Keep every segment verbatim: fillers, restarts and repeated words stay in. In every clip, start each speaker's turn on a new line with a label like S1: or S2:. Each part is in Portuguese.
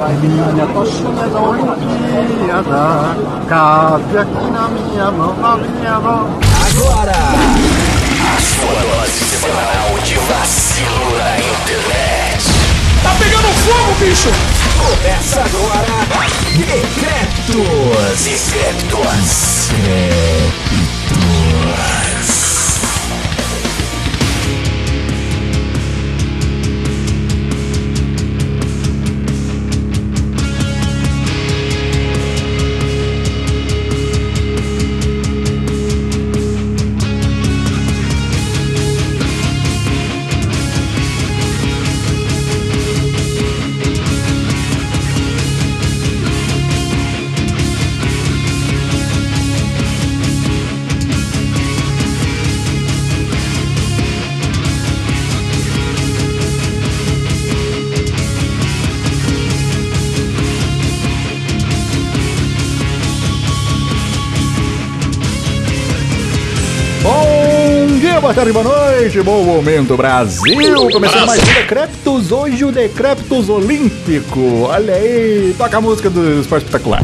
S1: minha tochinha da Olimpíada, cabe aqui na minha mão, na minha mão.
S2: Agora, a sua dose semanal de vacilo na internet.
S3: Tá pegando fogo, bicho!
S2: Começa agora, Decrépitos. Decrépitos. Decrépitos.
S4: Boa tarde, boa noite, bom momento, Brasil! Começando mais um Decrépitos, hoje o Decrépitos Olímpico. Olha aí, toca a música do Esporte Espetacular.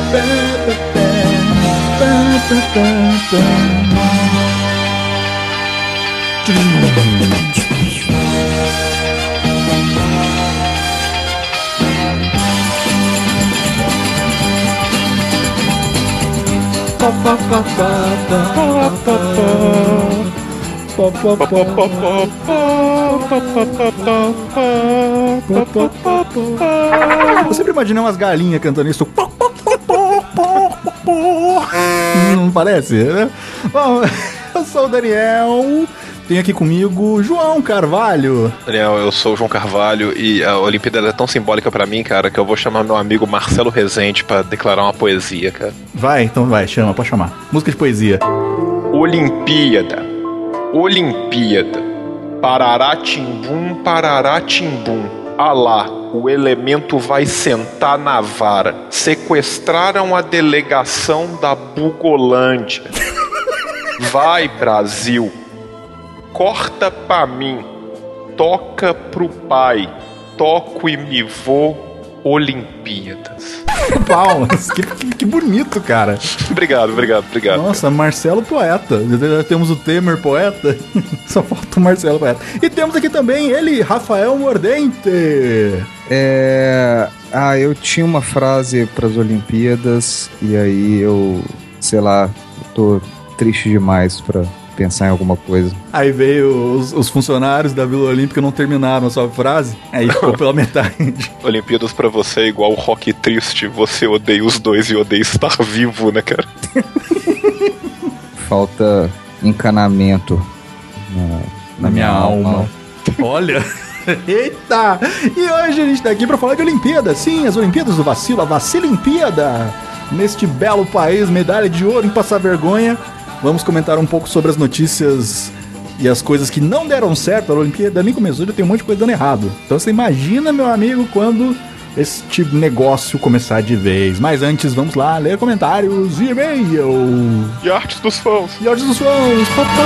S4: Eu sempre imaginei umas galinhas cantando isso. Não parece, né? Bom, eu sou o Daniel. Tem aqui comigo João Carvalho.
S5: Daniel, eu sou o João Carvalho e a Olimpíada é tão simbólica pra mim, cara, que eu vou chamar meu amigo Marcelo Rezende pra declarar uma poesia, cara.
S4: Vai, então vai, chama, pode chamar. Música de poesia.
S5: Olimpíada. Olimpíada. Parará timbum, parará timbum. Alá, o elemento vai sentar na vara. Sequestraram a delegação da Bugolândia. Vai, Brasil. Corta pra mim. Toca pro pai. Toco e me vou. Olimpíadas.
S4: Palmas, que, que, que bonito, cara.
S5: Obrigado, obrigado, obrigado.
S4: Nossa, Marcelo Poeta. Já temos o Temer Poeta. Só falta o Marcelo Poeta. E temos aqui também ele, Rafael Mordente.
S6: É... Ah, eu tinha uma frase pras Olimpíadas e aí eu, sei lá, tô triste demais pra pensar em alguma coisa.
S4: Aí veio os, os funcionários da Vila Olímpica não terminaram a sua frase, aí ficou pela metade.
S5: Olimpíadas pra você é igual o rock triste, você odeia os dois e odeia estar vivo, né, cara?
S6: Falta encanamento na, na,
S4: na minha, minha alma. alma. Olha... Eita! E hoje a gente tá aqui pra falar de Olimpíada. Sim, as Olimpíadas do Vacilo, a Vacilimpíada. Neste belo país, medalha de ouro em passar vergonha. Vamos comentar um pouco sobre as notícias e as coisas que não deram certo. A Olimpíada nem começou, já tem um monte de coisa dando errado. Então você imagina, meu amigo, quando este negócio começar de vez. Mas antes, vamos lá, ler comentários e e-mail.
S5: E artes dos fãs.
S4: E artes dos fãs.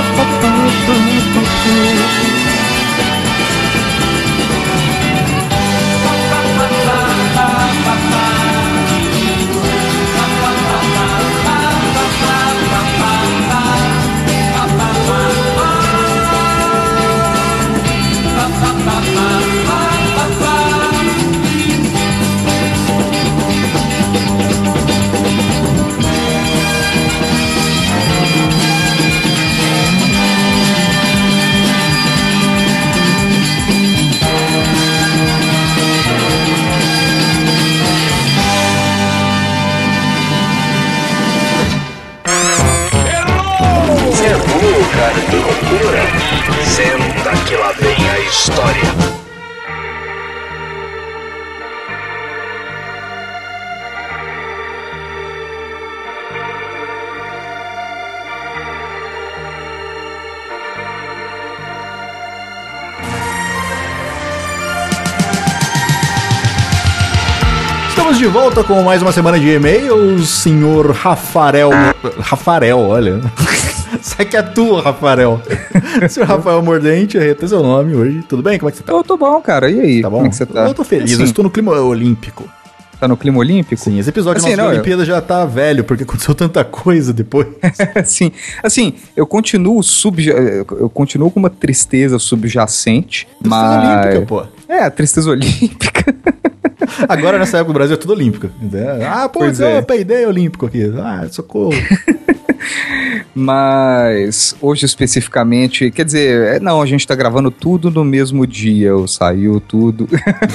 S2: De loucura, senta que lá vem a história.
S4: Estamos de volta com mais uma semana de e-mails, senhor Rafael. Rafael, olha. Sai que é tua, Rafael. senhor Rafael Mordente, é seu nome hoje. Tudo bem? Como é que você tá?
S6: Eu tô bom, cara. E aí?
S4: Tá bom?
S6: Como é que você tá?
S4: Eu tô feliz,
S6: assim,
S4: eu estou no clima olímpico.
S6: Tá no clima olímpico?
S4: Sim, esse episódio
S6: assim,
S4: nosso
S6: não,
S4: da Olimpíada eu... já tá velho, porque aconteceu tanta coisa depois.
S6: Sim, assim, eu continuo sub... eu continuo com uma tristeza subjacente,
S4: Tristeza
S6: mas...
S4: olímpica, pô.
S6: É, a tristeza olímpica.
S4: Agora, nessa época, o Brasil é tudo olímpico. Ah, pô,
S6: Pois
S4: eu
S6: é.
S4: peidei olímpico aqui. Ah, socorro.
S6: Mas hoje especificamente, quer dizer, é, não, a gente tá gravando tudo no mesmo dia, saiu tudo.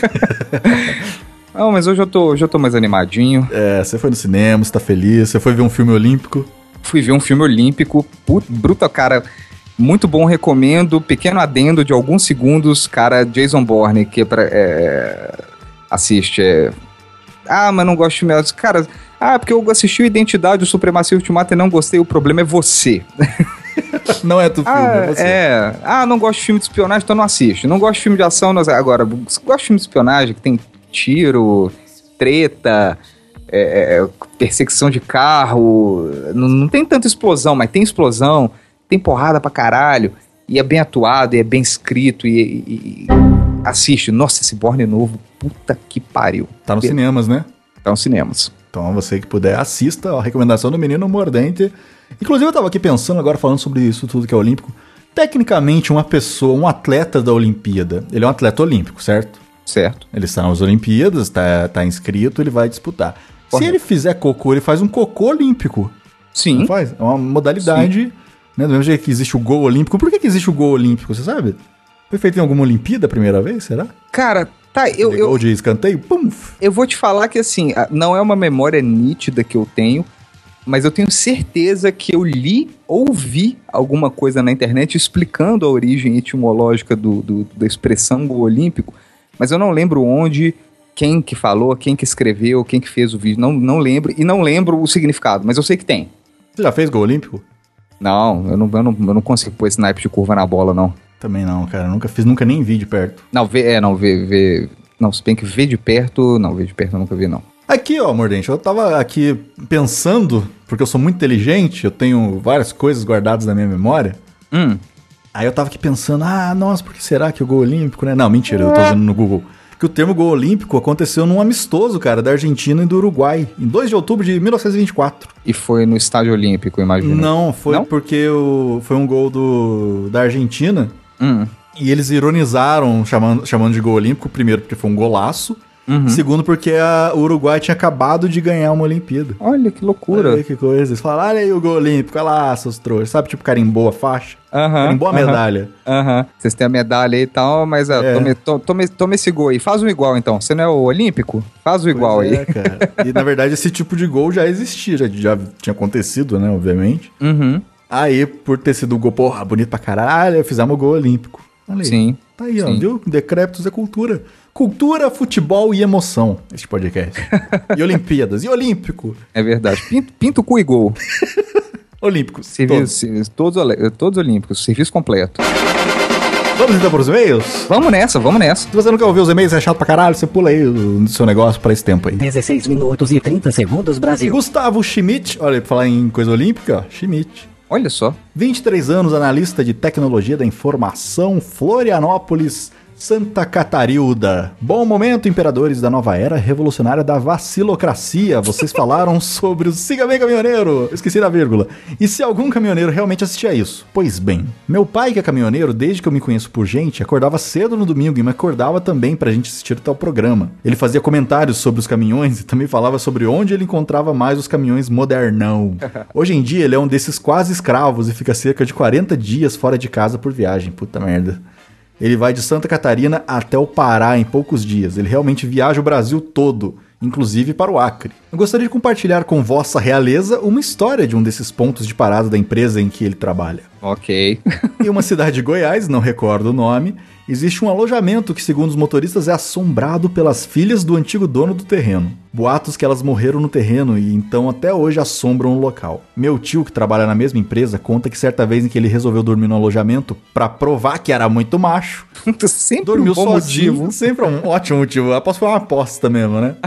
S6: Não, mas hoje eu tô, hoje eu tô mais animadinho.
S4: É, você foi no cinema, você tá feliz, você foi ver um filme olímpico.
S6: Fui ver um filme olímpico, put, bruta, cara, muito bom, recomendo. Pequeno adendo de alguns segundos, cara, Jason Bourne, que é pra, é, assiste, é... Ah, mas não gosto de filme. Cara, ah, porque eu assisti o Identidade, o Supremacia Ultimata e não gostei, o problema é você.
S4: Não é do filme,
S6: Ah,
S4: é você.
S6: é. Ah, não gosto de filme de espionagem, então não assiste. Não gosto de filme de ação, não... Agora, gosto de filme de espionagem que tem tiro, treta, é, é, perseguição de carro, não, não tem tanta explosão, mas tem explosão, tem porrada pra caralho, e é bem atuado, e é bem escrito, e, e, e... assiste. Nossa, esse Bourne novo, puta que pariu.
S4: Tá nos
S6: Be-
S4: cinemas, né?
S6: Tá nos cinemas.
S4: Então, você que puder, assista a recomendação do Menino Mordente. Inclusive, eu tava aqui pensando agora, falando sobre isso tudo que é olímpico. Tecnicamente, uma pessoa, um atleta da Olimpíada, ele é um atleta olímpico, certo?
S6: Certo.
S4: Ele está nas Olimpíadas, tá, tá inscrito, ele vai disputar.
S6: Correto.
S4: Se ele fizer cocô, ele faz um cocô olímpico.
S6: Sim.
S4: Não faz? É uma modalidade, né? Do mesmo jeito que existe o gol olímpico. Por que, que existe o gol olímpico, você sabe? Foi feito em alguma Olimpíada a primeira vez, será?
S6: Cara, tá, eu,
S4: Aquele
S6: eu,
S4: gol de escanteio? Pum!
S6: eu vou te falar que, assim, a- não é uma memória nítida que eu tenho, mas eu tenho certeza que eu li ou vi alguma coisa na internet explicando a origem etimológica do, do- da expressão gol olímpico, mas eu não lembro onde, quem que falou, quem que escreveu, quem que fez o vídeo, não, não lembro, e não lembro o significado, mas eu sei que tem.
S4: Você já fez gol olímpico?
S6: Não, eu não, eu não, eu não consigo pôr esse naipe de curva na bola, não.
S4: Também não, cara. Nunca fiz, nunca nem vi de perto.
S6: Não, vê, é, não, vê, vê, não, se bem que ver de perto, não, ver de perto eu nunca vi, não.
S4: Aqui, ó, Mordente, eu tava aqui pensando, porque eu sou muito inteligente, eu tenho várias coisas guardadas na minha memória.
S6: Hum,
S4: Aí eu tava aqui pensando, ah, nossa, por que será que o gol olímpico, né? Não, mentira, eu tô vendo no Google. Que o termo gol olímpico aconteceu num amistoso, cara, da Argentina e do Uruguai, em dois de outubro de mil novecentos e vinte e quatro.
S6: e foi no estádio olímpico, imagino.
S4: Não, foi
S6: Não?
S4: porque o, foi um gol do, da Argentina
S6: Hum,
S4: e eles ironizaram chamando, chamando de gol olímpico, primeiro porque foi um golaço,
S6: uhum.
S4: segundo porque a, o Uruguai tinha acabado de ganhar uma Olimpíada.
S6: Olha que loucura.
S4: Olha que coisa. Eles falaram, olha aí o gol olímpico, olha lá, seus trouxas. Sabe, tipo, carimbou a faixa?
S6: Aham.
S4: Carimbou a
S6: aham,
S4: medalha.
S6: Aham. Vocês têm a medalha aí e tal, mas ah,
S4: É.
S6: tome, to- tome, tome esse gol aí. Faz um igual então. Você não é o olímpico? Faz o igual
S4: Pois
S6: aí.
S4: é, cara. E, na verdade, esse tipo de gol já existia, já, já tinha acontecido, né, obviamente.
S6: Uhum.
S4: Aí, por ter sido um gol, porra, bonito pra caralho, fizemos o gol olímpico. Olha aí.
S6: Sim.
S4: Tá aí, ó,
S6: Sim.
S4: viu? Decrépitos é cultura. Cultura, futebol e emoção, este podcast. E Olimpíadas. E Olímpico.
S6: É verdade. Pinto, pinto cu e gol.
S4: Olímpicos.
S6: Serviço,
S4: todos.
S6: todos, ole- todos olímpicos. Serviço completo.
S4: Vamos então para os e-mails?
S6: Vamos nessa, vamos nessa.
S4: Se você nunca ouviu os e-mails, é chato pra caralho, você pula aí o seu negócio pra esse tempo aí.
S7: dezesseis minutos e trinta segundos, Brasil.
S4: Gustavo Schmidt, olha, pra falar em coisa olímpica, ó, Schmidt.
S6: Olha só.
S4: vinte e três anos, analista de tecnologia da informação, Florianópolis, Santa Catarilda. Bom momento, imperadores da nova era revolucionária da vacilocracia. Vocês falaram sobre o Siga Bem Caminhoneiro. Eu esqueci da vírgula. E se algum caminhoneiro realmente assistia isso? Pois bem, meu pai, que é caminhoneiro, desde que eu me conheço por gente, acordava cedo no domingo e me acordava também pra gente assistir o tal programa. Ele fazia comentários sobre os caminhões e também falava sobre onde ele encontrava mais os caminhões modernão. Hoje em dia, ele é um desses quase escravos e fica cerca de quarenta dias fora de casa por viagem. Puta merda. Ele vai de Santa Catarina até o Pará em poucos dias. Ele realmente viaja o Brasil todo, inclusive para o Acre. Eu gostaria de compartilhar com vossa realeza uma história de um desses pontos de parada da empresa em que ele trabalha.
S6: Ok.
S4: Em uma cidade de Goiás, não recordo o nome, existe um alojamento que, segundo os motoristas, é assombrado pelas filhas do antigo dono do terreno. Boatos que elas morreram no terreno e então até hoje assombram o local. Meu tio, que trabalha na mesma empresa, conta que certa vez em que ele resolveu dormir no alojamento, pra provar que era muito macho,
S6: Sempre
S4: dormiu
S6: um bom
S4: sozinho.
S6: motivo.
S4: Sempre um ótimo motivo. Aposto que foi uma aposta mesmo, né?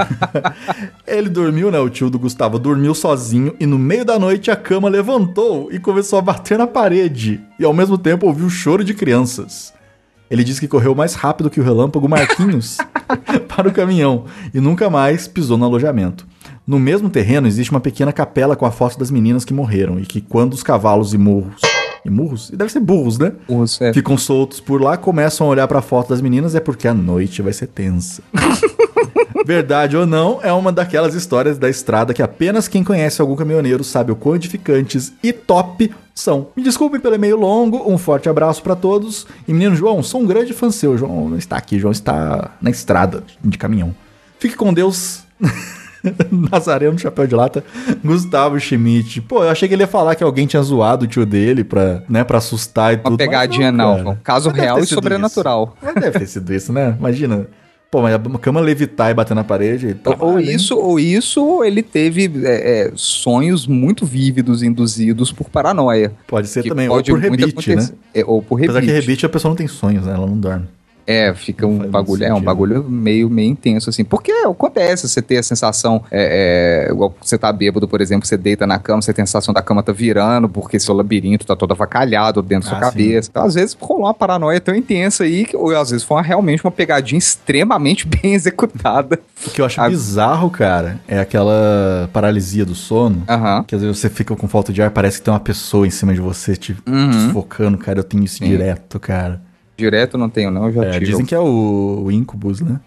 S4: Ele dormiu, né? O tio do Gustavo dormiu sozinho e no meio da noite a cama levantou e começou a bater na parede. E ao mesmo tempo ouviu o choro de crianças. Ele disse que correu mais rápido que o relâmpago Marquinhos para o caminhão e nunca mais pisou no alojamento. No mesmo terreno existe uma pequena capela com a foto das meninas que morreram e que quando os cavalos e murros, e murros? Deve ser burros, né?
S6: Burros, é.
S4: Ficam soltos por lá, começam a olhar para a foto das meninas, é porque a noite vai ser tensa. Verdade ou não, é uma daquelas histórias da estrada que apenas quem conhece algum caminhoneiro sabe o quão edificantes e top são. Me desculpe pelo e-mail longo, um forte abraço pra todos. E menino João, sou um grande fã seu. João não está aqui, João está na estrada de caminhão. Fique com Deus. Nazareno, chapéu de lata, Gustavo Schmidt. Pô, eu achei que ele ia falar que alguém tinha zoado o tio dele pra, né, pra assustar e
S6: Uma
S4: tudo.
S6: Uma pegadinha não, não. Caso
S4: Mas
S6: real e
S4: sido
S6: sobrenatural.
S4: Isso. Mas deve ter sido isso, né? Imagina. Pô, mas a cama levitar e bater na parede. Tá
S6: ou,
S4: vale,
S6: isso, ou isso, ou ele teve é, é, sonhos muito vívidos induzidos por paranoia.
S4: Pode ser
S6: que
S4: também,
S6: pode
S4: ou por rebite, né?
S6: É, ou por rebite.
S4: Apesar que rebite a pessoa não tem sonhos, né? Ela não dorme.
S6: É, fica um
S4: Faz
S6: bagulho,
S4: muito
S6: é um
S4: sentido.
S6: bagulho meio, meio intenso, assim. Porque acontece, você ter a sensação, é, é, igual você tá bêbado, por exemplo, você deita na cama, você tem a sensação da cama tá virando, porque seu labirinto tá todo avacalhado dentro da
S4: Ah,
S6: sua cabeça.
S4: sim.
S6: Então, às vezes, rolou uma paranoia tão intensa aí, que, ou às vezes foi uma, realmente uma pegadinha extremamente bem executada.
S4: O que eu acho
S6: A-
S4: bizarro, cara, é aquela paralisia do sono.
S6: Aham.
S4: Que às vezes você fica com falta de ar, parece que tem uma pessoa em cima de você te
S6: Uhum.
S4: desfocando, cara. Eu tenho isso
S6: Sim.
S4: direto, cara.
S6: Direto não tenho, não, eu já
S4: É,
S6: tive.
S4: dizem que é o, o Incubus, né?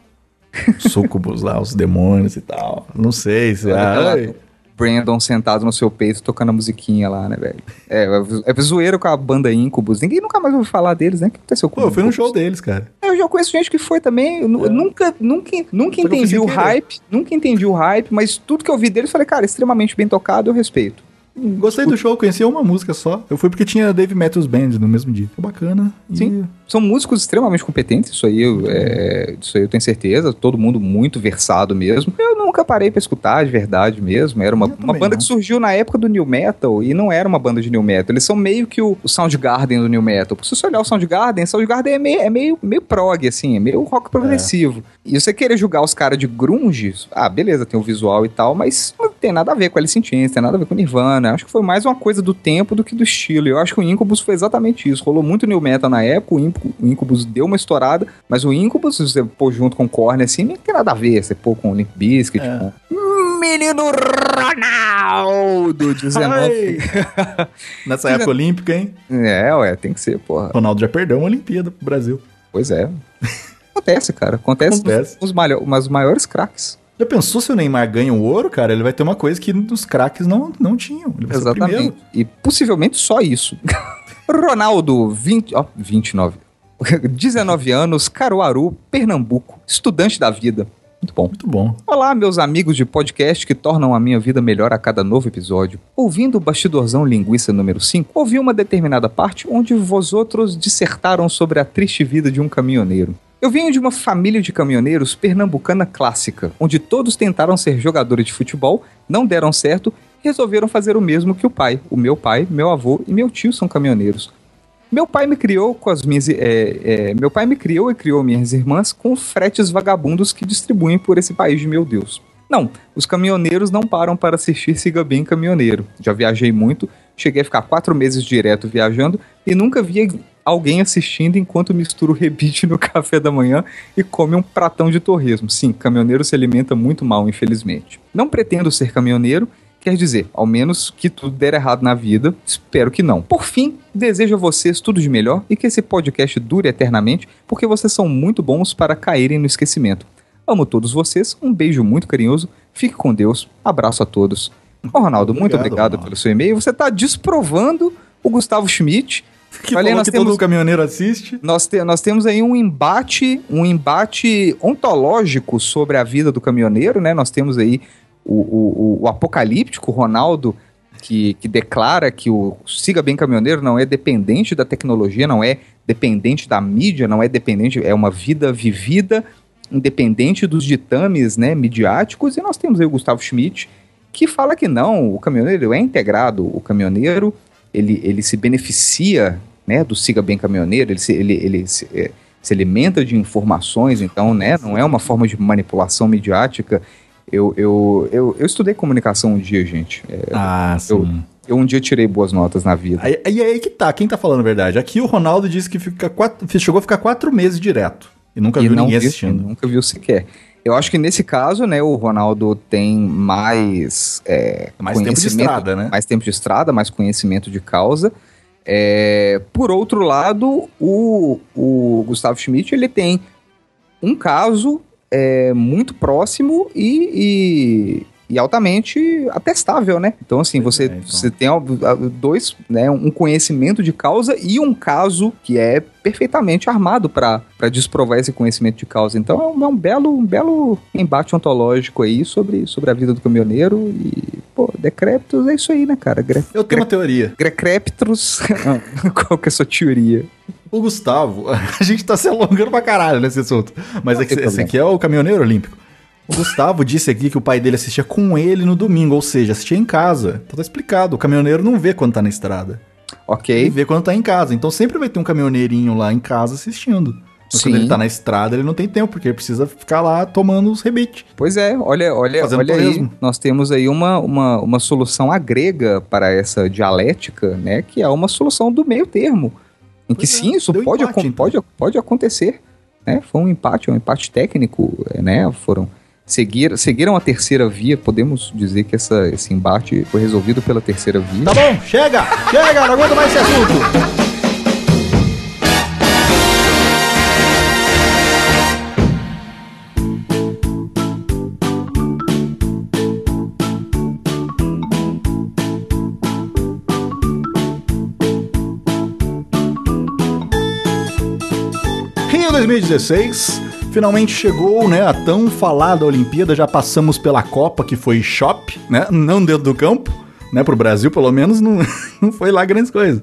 S4: Sucubus lá, os demônios e tal. Não sei se...
S6: Olha
S4: Ah,
S6: lá, Brandon sentado no seu peito tocando a musiquinha lá, né, velho? É, é zoeiro com a banda Incubus. Ninguém nunca mais ouviu falar deles, né? O que aconteceu com
S4: pô, eu fui no
S6: Incubus?
S4: show deles, cara.
S6: Eu já conheço gente que foi também. Eu nu- eu nunca, nunca, nunca
S4: Só que eu fui
S6: entendi
S4: sem
S6: o
S4: querer.
S6: hype. Nunca entendi o hype, mas tudo que eu vi deles, falei, cara, extremamente bem tocado, eu respeito.
S4: Gostei do show, conheci uma música só. Eu fui porque tinha Dave Matthews Band no mesmo dia. Foi bacana. E-
S6: Sim. São músicos extremamente competentes, isso aí, eu, é, isso aí eu tenho certeza. Todo mundo muito versado mesmo. Eu nunca parei pra escutar de verdade mesmo. Era uma,
S4: Eu também
S6: uma banda
S4: não.
S6: que surgiu na época do New Metal e não era uma banda de New Metal. Eles são meio que o, o Soundgarden do New Metal. Porque se você olhar o Soundgarden, Soundgarden é meio, é meio, meio prog, assim, é meio rock progressivo. E você querer julgar os caras de grunge, ah, beleza, tem o visual e tal, mas não tem nada a ver com Alice in Chains, tem nada a ver com Nirvana. Acho que foi mais uma coisa do tempo do que do estilo. E eu acho que o Incubus foi exatamente isso. Rolou muito New Metal na época, o Inc- o Incubus deu uma estourada, mas o Incubus, se você pôr junto com o Korn, assim, não tem nada a ver. Você pôr com o Limp Bizkit,
S4: É.
S6: com... Menino Ronaldo, dezenove.
S4: Nessa época olímpica, hein?
S6: É, ué, tem que ser, porra.
S4: Ronaldo já perdeu uma Olimpíada pro Brasil.
S6: Pois é. Acontece, cara. Acontece,
S4: Acontece.
S6: Nos, nos malho- mas os maiores craques.
S4: Já pensou se o Neymar ganha o ouro, cara? Ele vai ter uma coisa que os craques não, não tinham. Ele vai ser o
S6: Exatamente.
S4: primeiro.
S6: E possivelmente só isso. Ronaldo, vinte, ó, vinte e nove. dezenove anos, Caruaru, Pernambuco. Estudante da vida. Muito bom.
S4: Muito bom.
S6: Olá, meus amigos de podcast que tornam a minha vida melhor a cada novo episódio. Ouvindo o Bastidorzão Linguiça número cinco, ouvi uma determinada parte onde vós outros dissertaram sobre a triste vida de um caminhoneiro. Eu venho de uma família de caminhoneiros pernambucana clássica, onde todos tentaram ser jogadores de futebol, não deram certo e resolveram fazer o mesmo que o pai. O meu pai, meu avô e meu tio são caminhoneiros. Meu pai me criou com as minhas. É, é, meu pai me criou e criou minhas irmãs com fretes vagabundos que distribuem por esse país de meu Deus. Não, os caminhoneiros não param para assistir Siga Bem Caminhoneiro. Já viajei muito, cheguei a ficar quatro meses direto viajando e nunca vi alguém assistindo enquanto mistura o rebite no café da manhã e come um pratão de torresmo. Sim, caminhoneiro se alimenta muito mal, infelizmente. Não pretendo ser caminhoneiro. Quer dizer, ao menos que tudo der errado na vida, espero que não. Por fim, desejo a vocês tudo de melhor e que esse podcast dure eternamente, porque vocês são muito bons para caírem no esquecimento. Amo todos vocês, um beijo muito carinhoso, fique com Deus, abraço a todos. Ô Ronaldo, muito
S4: Obrigado,
S6: obrigado
S4: Ronaldo.
S6: pelo seu e-mail, você está desprovando o Gustavo Schmidt.
S4: Que
S6: Olha aí,
S4: falou
S6: nós
S4: que
S6: temos-
S4: todo caminhoneiro assiste.
S6: Nós, te- nós temos aí um embate, um embate ontológico sobre a vida do caminhoneiro, né? Nós temos aí o, o, o apocalíptico Ronaldo, que, que declara que o Siga Bem Caminhoneiro não é dependente da tecnologia, não é dependente da mídia, não é dependente, é uma vida vivida, independente dos ditames, né, midiáticos. E nós temos aí o Gustavo Schmidt, que fala que não, o caminhoneiro é integrado, o caminhoneiro ele, ele se beneficia, né, do Siga Bem Caminhoneiro, ele se, ele, ele se, é, se alimenta de informações, então, né, não é uma forma de manipulação midiática. Eu, eu, eu, eu estudei comunicação um dia, gente. É,
S4: Ah, sim.
S6: eu, Eu um dia tirei boas notas na vida.
S4: Aí, aí, aí que tá, quem tá falando a verdade? Aqui o Ronaldo disse que fica quatro, chegou a ficar quatro meses direto. E nunca
S6: E
S4: viu
S6: não
S4: ninguém
S6: viu,
S4: assistindo.
S6: Nunca viu sequer. Eu acho que nesse caso, né, o Ronaldo tem mais, é,
S4: Mais tempo de
S6: conhecimento-
S4: estrada, né?
S6: mais tempo de estrada, mais conhecimento de causa. É, por outro lado, o, o Gustavo Schmidt, ele tem um caso é, muito próximo e, e, e altamente atestável, né? Então, assim, você,
S4: É, então.
S6: você tem ó, dois, né, um conhecimento de causa e um caso que é perfeitamente armado para desprovar esse conhecimento de causa. Então, é um, é um belo, um belo embate ontológico aí sobre, sobre a vida do caminhoneiro e, pô, decrépitos é isso aí, né, cara? Gre
S4: Eu tenho uma teoria.
S6: Decrépitos, qual que é a sua teoria?
S4: O Gustavo, a gente tá se alongando pra caralho nesse assunto. Mas
S6: Não
S4: é que
S6: tem
S4: esse
S6: problema.
S4: aqui é o caminhoneiro olímpico. O Gustavo disse aqui que o pai dele assistia com ele no domingo, ou seja, assistia em casa. Então tá explicado, o caminhoneiro não vê quando tá na estrada. Ele
S6: Ok.
S4: vê quando tá em casa. Então sempre vai ter um caminhoneirinho lá em casa assistindo. Mas
S6: Sim.
S4: quando ele tá na estrada, ele não tem tempo, porque ele precisa ficar lá tomando os rebites.
S6: Pois é, olha, olha,
S4: Fazendo
S6: olha aí,
S4: torresmo.
S6: nós temos aí uma, uma, uma solução agrega para essa dialética, né, que é uma solução do meio termo, em que
S4: Pois é,
S6: sim, isso
S4: deu
S6: pode,
S4: empate,
S6: acon-
S4: então.
S6: pode, pode acontecer, né, foi um empate, um empate técnico, né, foram, seguir, seguiram a terceira via, podemos dizer que essa, esse embate foi resolvido pela terceira via.
S4: Tá bom, chega! Chega, não aguento mais esse assunto! Rio dois mil e dezesseis, finalmente chegou, né, a tão falada Olimpíada, já passamos pela Copa, que foi shop, né, não dentro do campo, né, pro Brasil pelo menos não, não foi lá grandes coisas,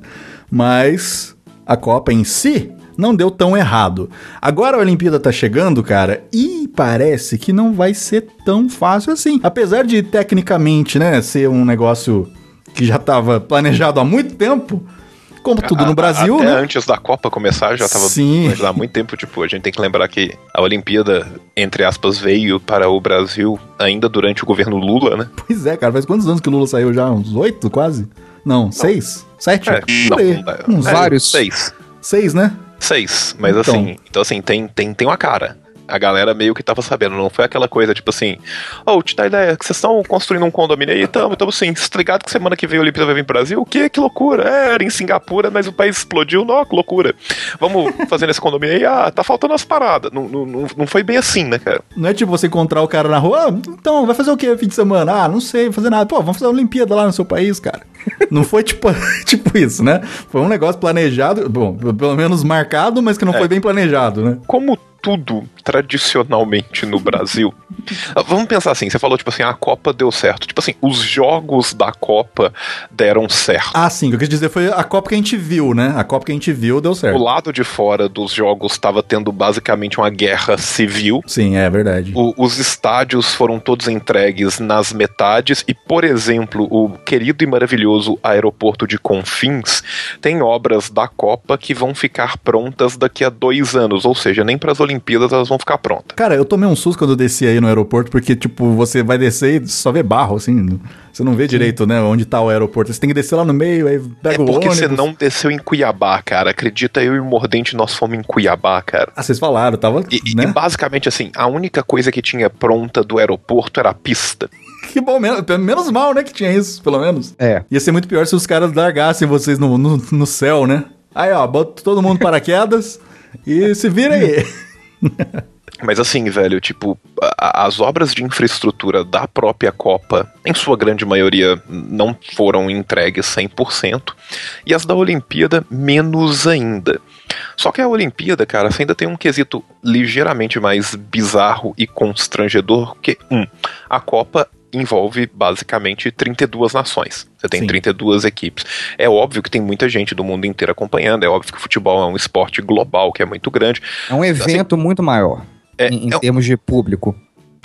S4: mas a Copa em si não deu tão errado. Agora a Olimpíada tá chegando, cara, e parece que não vai ser tão fácil assim, apesar de tecnicamente, né, ser um negócio que já tava planejado há muito tempo, como tudo
S5: A-
S4: no
S5: a-
S4: Brasil,
S5: até
S4: né?
S5: antes da Copa começar, já tava
S4: Sim.
S5: planejado há muito tempo. Tipo, a gente tem que lembrar que a Olimpíada, entre aspas, veio para o Brasil ainda durante o governo Lula, né?
S4: Pois é, cara, faz quantos anos que o Lula saiu já? Uns oito, quase? Não, seis? Sete?
S5: É,
S4: Por
S5: não,
S4: aí.
S5: não dá.
S4: Uns
S5: É,
S6: vários.
S5: Seis.
S4: seis, né?
S5: Seis. Mas
S4: Então.
S5: assim, então assim, tem, tem, tem uma cara. A galera meio que tava sabendo, não foi aquela coisa tipo assim, ô, te dá ideia, que vocês estão construindo um condomínio aí, tamo, tamo sim, você tá ligado que semana que vem a Olimpíada vai vir pro Brasil? O quê? Que loucura, é, era em Singapura, mas o país explodiu, não, que loucura. Vamos fazer nesse condomínio aí, ah, tá faltando as paradas. Não, não, não, não foi bem assim, né, cara?
S4: Não é tipo você encontrar o cara na rua, ah, então, vai fazer o quê fim de semana? Ah, não sei, fazer nada. Pô, vamos fazer a Olimpíada lá no seu país, cara. Não foi tipo, tipo isso, né? Foi um negócio planejado, bom, pelo menos marcado, mas que não
S5: É.
S4: foi bem planejado, né?
S5: Como tudo tradicionalmente no Brasil. Ah, Vamos pensar assim, você falou tipo assim, a Copa deu certo. Tipo assim, os jogos da Copa deram certo.
S4: Ah, sim, o que eu quis dizer foi a Copa que a gente viu, né? A Copa que a gente viu deu
S5: O
S4: certo.
S5: lado de fora dos jogos estava tendo basicamente uma guerra civil.
S4: Sim, é verdade.
S5: O- os estádios foram todos entregues nas metades e, por exemplo, o querido e maravilhoso aeroporto de Confins tem obras da Copa que vão ficar prontas daqui a dois anos, ou seja, nem para as Olimpíadas elas vão ficar prontas.
S4: Cara, eu tomei um susto quando eu desci aí no aeroporto, porque, tipo, você vai descer e só vê barro, assim, você não vê direito, né, onde tá o aeroporto. Você tem que descer lá no meio, aí
S5: É
S4: pega o
S5: porque
S4: ônibus.
S5: você não desceu em Cuiabá, cara. Acredita, eu e o Mordente, nós fomos em Cuiabá, cara.
S4: Ah, vocês falaram, tava,
S5: E, e-
S4: né?
S5: e basicamente assim, a única coisa que tinha pronta do aeroporto era a pista.
S4: Que bom, menos, menos mal, né, que tinha isso, pelo menos.
S6: É.
S4: Ia ser muito pior se os caras largassem vocês no, no, no céu, né? Aí, ó, bota todo mundo paraquedas e se vira aí.
S5: Mas assim, velho, tipo, a- as obras de infraestrutura da própria Copa, em sua grande maioria, não foram entregues cem por cento, e as da Olimpíada, menos ainda. Só que a Olimpíada, cara, você ainda tem um quesito ligeiramente mais bizarro e constrangedor, que, um, a Copa envolve basicamente trinta e duas nações. Você tem
S4: Sim.
S5: trinta e duas equipes. É óbvio que tem muita gente do mundo inteiro acompanhando, é óbvio que o futebol é um esporte global, que é muito grande.
S6: É um evento muito maior
S5: É,
S6: em, em
S5: é-
S6: termos de público.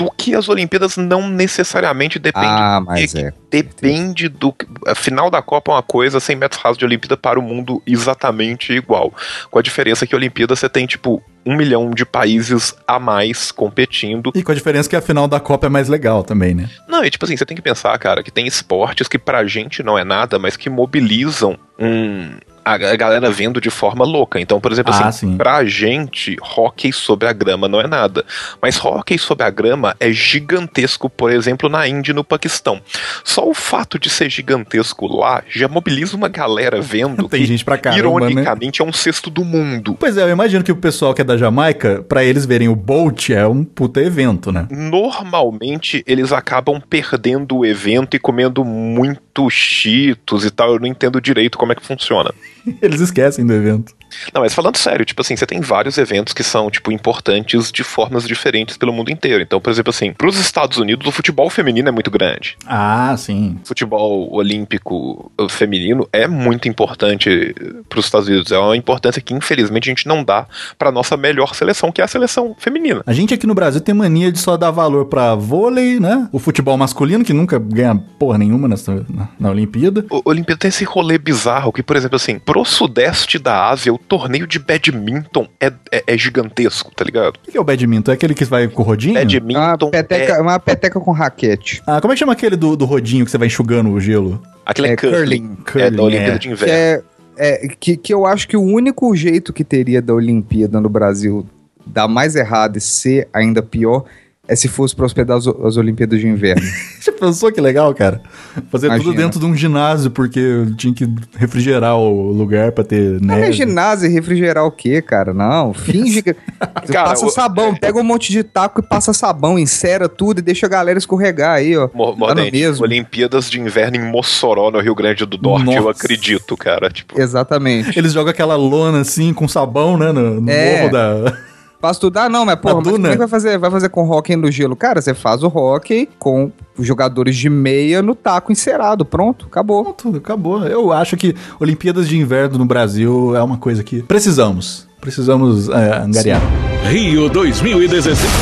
S5: do que as Olimpíadas não necessariamente depende.
S6: Ah, mas é.
S5: Depende do... A final da Copa é uma coisa, cem metros rasos de Olimpíada para o mundo exatamente igual. Com a diferença que a Olimpíada você tem, tipo, um milhão de países a mais competindo.
S4: E com a diferença que a final da Copa é mais legal também, né?
S5: Não, e tipo assim, você tem que pensar, cara, que tem esportes que pra gente não é nada, mas que mobilizam um... a galera vendo de forma louca. Então, por exemplo,
S4: Ah,
S5: assim,
S4: sim.
S5: pra gente, hóquei sobre a grama não é nada. Mas hóquei sobre a grama é gigantesco, por exemplo, na Índia e no Paquistão. Só o fato de ser gigantesco lá já mobiliza uma galera vendo
S4: Tem
S5: que,
S4: gente pra caramba,
S5: ironicamente, é um cesto do mundo.
S4: Pois é, eu imagino que o pessoal que é da Jamaica, pra eles verem o Bolt, é um puta evento, né?
S5: Normalmente, eles acabam perdendo o evento e comendo muito cheetos e tal. Eu não entendo direito como é que funciona.
S4: Eles esquecem do evento.
S5: Não, mas falando sério, tipo assim, você tem vários eventos que são, tipo, importantes de formas diferentes pelo mundo inteiro. Então, por exemplo, assim, pros Estados Unidos, o futebol feminino é muito grande.
S4: Ah, sim.
S5: O futebol olímpico feminino é muito importante pros Estados Unidos. É uma importância que, infelizmente, a gente não dá pra nossa melhor seleção, que é a seleção feminina.
S4: A gente aqui no Brasil tem mania de só dar valor pra vôlei, né? O futebol masculino, que nunca ganha porra nenhuma nessa, na, na Olimpíada.
S5: O Olimpíada tem esse rolê bizarro que, por exemplo, assim, pro sudeste da Ásia, o torneio de badminton é, é, é gigantesco, tá ligado?
S4: O que é o badminton? É aquele que vai com o rodinho?
S6: Uma
S5: Badminton
S6: peteca,
S5: é...
S6: uma peteca com raquete.
S4: Ah, como é que chama aquele do, do rodinho que você vai enxugando o gelo?
S5: Aquele é,
S6: É
S5: curling.
S4: curling,
S5: É da Olimpíada
S4: é.
S5: de
S6: Que,
S5: Inverno.
S6: é, é, que, que eu acho que o único jeito que teria da Olimpíada no Brasil dar mais errado e ser ainda pior é se fosse pra hospedar as, as Olimpíadas de Inverno.
S4: Você pensou que legal, cara? Fazer tudo
S6: Imagina.
S4: dentro de um ginásio, porque tinha que refrigerar o lugar pra ter
S6: Não é
S4: neve.
S6: ginásio e refrigerar o quê, cara? Não, finge que... Você
S5: Cara,
S6: passa
S5: o-
S6: sabão, pega um monte de taco e passa sabão, encera tudo e deixa a galera escorregar aí, ó.
S5: Mo-
S6: Tá no
S5: Mordente,
S6: mesmo.
S5: Olimpíadas de Inverno em Mossoró, no Rio Grande do Norte,
S4: Nossa.
S5: eu acredito, cara. Tipo,
S6: Exatamente.
S4: Eles jogam aquela lona assim, com sabão, né? No, no
S6: É.
S4: morro da...
S6: Faz tudo, ah, não, mas porra, mas
S4: Duna.
S6: como é que vai fazer? Vai fazer com hóquei no gelo? Cara, você faz o hóquei com jogadores de meia no taco encerado, pronto, acabou.
S4: Tudo, acabou. Eu acho que Olimpíadas de Inverno no Brasil é uma coisa que precisamos. Precisamos é, angariar.
S3: Rio dois mil e dezesseis.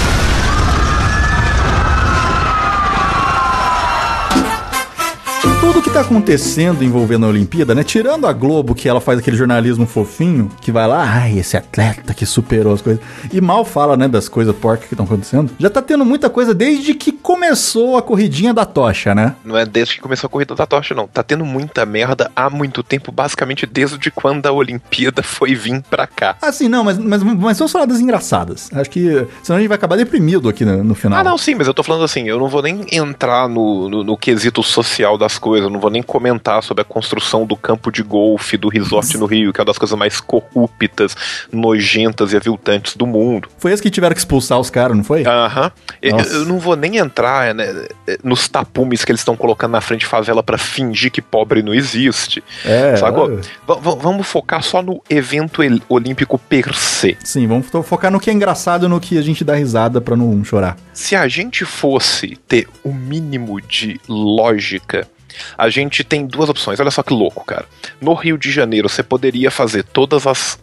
S4: Tudo que tá acontecendo envolvendo a Olimpíada, né? Tirando a Globo, que ela faz aquele jornalismo fofinho, que vai lá, ai, esse atleta que superou as coisas. E mal fala, né, das coisas porcas que estão acontecendo. Já tá tendo muita coisa desde que começou a corridinha da tocha, né?
S5: não é desde que começou a corrida da tocha, não. Tá tendo muita merda há muito tempo, basicamente desde quando a Olimpíada foi vir pra cá.
S4: Assim, não, mas, mas, mas vamos falar das engraçadas. Acho que senão a gente vai acabar deprimido aqui no, no final.
S5: Ah, não, sim, mas eu tô falando assim, eu não vou nem entrar no, no, no quesito social das coisas, eu não vou nem comentar sobre a construção do campo de golfe, do resort no Rio, que é uma das coisas mais corruptas, nojentas e aviltantes do mundo.
S4: Foi esse que tiveram que expulsar os caras, não foi?
S5: Aham. Eu,
S4: Nossa.
S5: eu não vou nem entrar, né, nos tapumes que eles estão colocando na frente de favela pra fingir que pobre não existe.
S4: É,
S5: Sacou?
S4: é.
S5: V- v- vamos focar só no evento el- olímpico per se.
S4: Sim, vamos fo- focar no que é engraçado, no que a gente dá risada pra não chorar.
S5: Se a gente fosse ter o mínimo de lógica, a gente tem duas opções. Olha só que louco, cara. No Rio de Janeiro, você poderia fazer todas as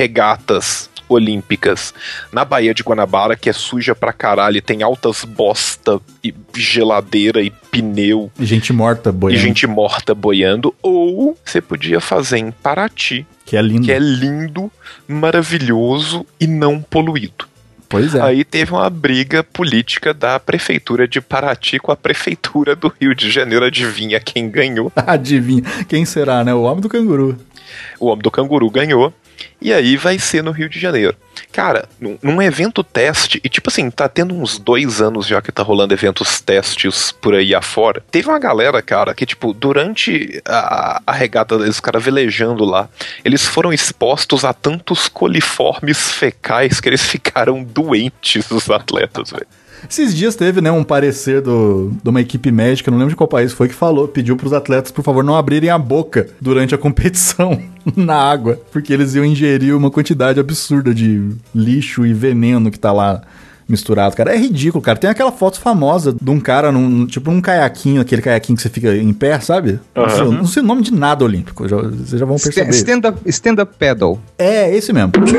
S5: regatas olímpicas na Baía de Guanabara, que é suja pra caralho, e tem altas bosta e geladeira e pneu
S4: E gente morta boiando.
S5: e gente morta boiando, ou você podia fazer em Paraty,
S4: Que é lindo.
S5: que é lindo, maravilhoso e não poluído.
S4: Pois é.
S5: Aí teve uma briga política da prefeitura de Paraty com a prefeitura do Rio de Janeiro. Adivinha quem ganhou?
S4: Adivinha. Quem será, né? O homem do canguru.
S5: O homem do canguru ganhou. E aí vai ser no Rio de Janeiro. Cara, num, num evento teste, e tipo assim, tá tendo uns dois anos já que tá rolando eventos testes por aí afora. Teve uma galera, cara, que tipo, durante a, a regata deles, os caras velejando lá, eles foram expostos a tantos coliformes fecais que eles ficaram doentes, os atletas, velho.
S4: Esses dias teve, né, um parecer do, de uma equipe médica, não lembro de qual país foi, que falou, pediu pros atletas, por favor, não abrirem a boca durante a competição na água, porque eles iam ingerir uma quantidade absurda de lixo e veneno que tá lá misturado, cara. É ridículo, cara. Tem aquela foto famosa de um cara, num, tipo num caiaquinho, aquele caiaquinho que você fica em pé, sabe? Não sei- Não sei o nome de nada olímpico, já- vocês já vão perceber.
S6: Stand-up stand up paddle.
S4: É, esse mesmo.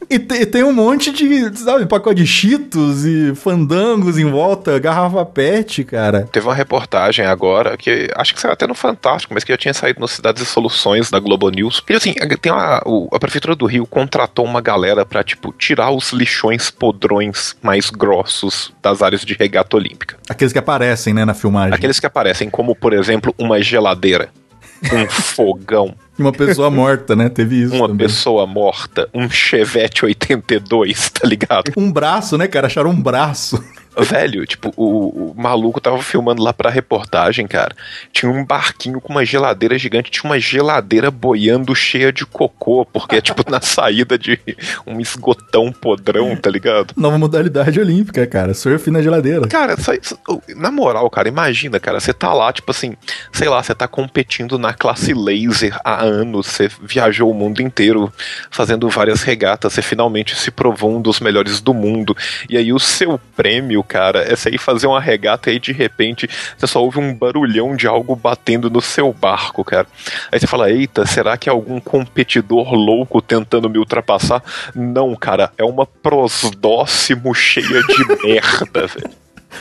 S4: E te- tem um monte de, sabe, pacote de Cheetos e fandangos em volta, garrafa pet, cara.
S5: Teve uma reportagem agora, que acho que saiu até no Fantástico, mas que já tinha saído no Cidades e Soluções da Globo News. Porque assim, tem uma, o, a Prefeitura do Rio contratou uma galera pra, tipo, tirar os lixões podrões mais grossos das áreas de regata olímpica.
S4: Aqueles que aparecem, né, na filmagem.
S5: Aqueles que aparecem como, por exemplo, uma geladeira, um fogão,
S4: Uma pessoa morta, né? Teve isso
S5: uma
S4: também.
S5: pessoa morta, um Chevette oitenta e dois, tá ligado?
S4: Um braço, né, cara? Acharam um braço.
S5: Velho, tipo, o, o maluco tava filmando lá pra reportagem, cara. Tinha um barquinho com uma geladeira gigante, tinha uma geladeira boiando cheia de cocô, porque é tipo na saída de um esgotão podrão, tá ligado?
S4: Nova modalidade olímpica, cara. Surf na geladeira.
S5: Cara, isso, isso- na moral, cara, imagina, cara, você tá lá, tipo assim, sei lá, você tá competindo na classe laser há anos, você viajou o mundo inteiro fazendo várias regatas, você finalmente se provou um dos melhores do mundo, e aí o seu prêmio, cara, é você ir fazer uma regata e aí de repente você só ouve um barulhão de algo batendo no seu barco, cara. Aí você fala, eita, será que é algum competidor louco tentando me ultrapassar? Não, cara, é uma prosdócimo cheia de merda, velho.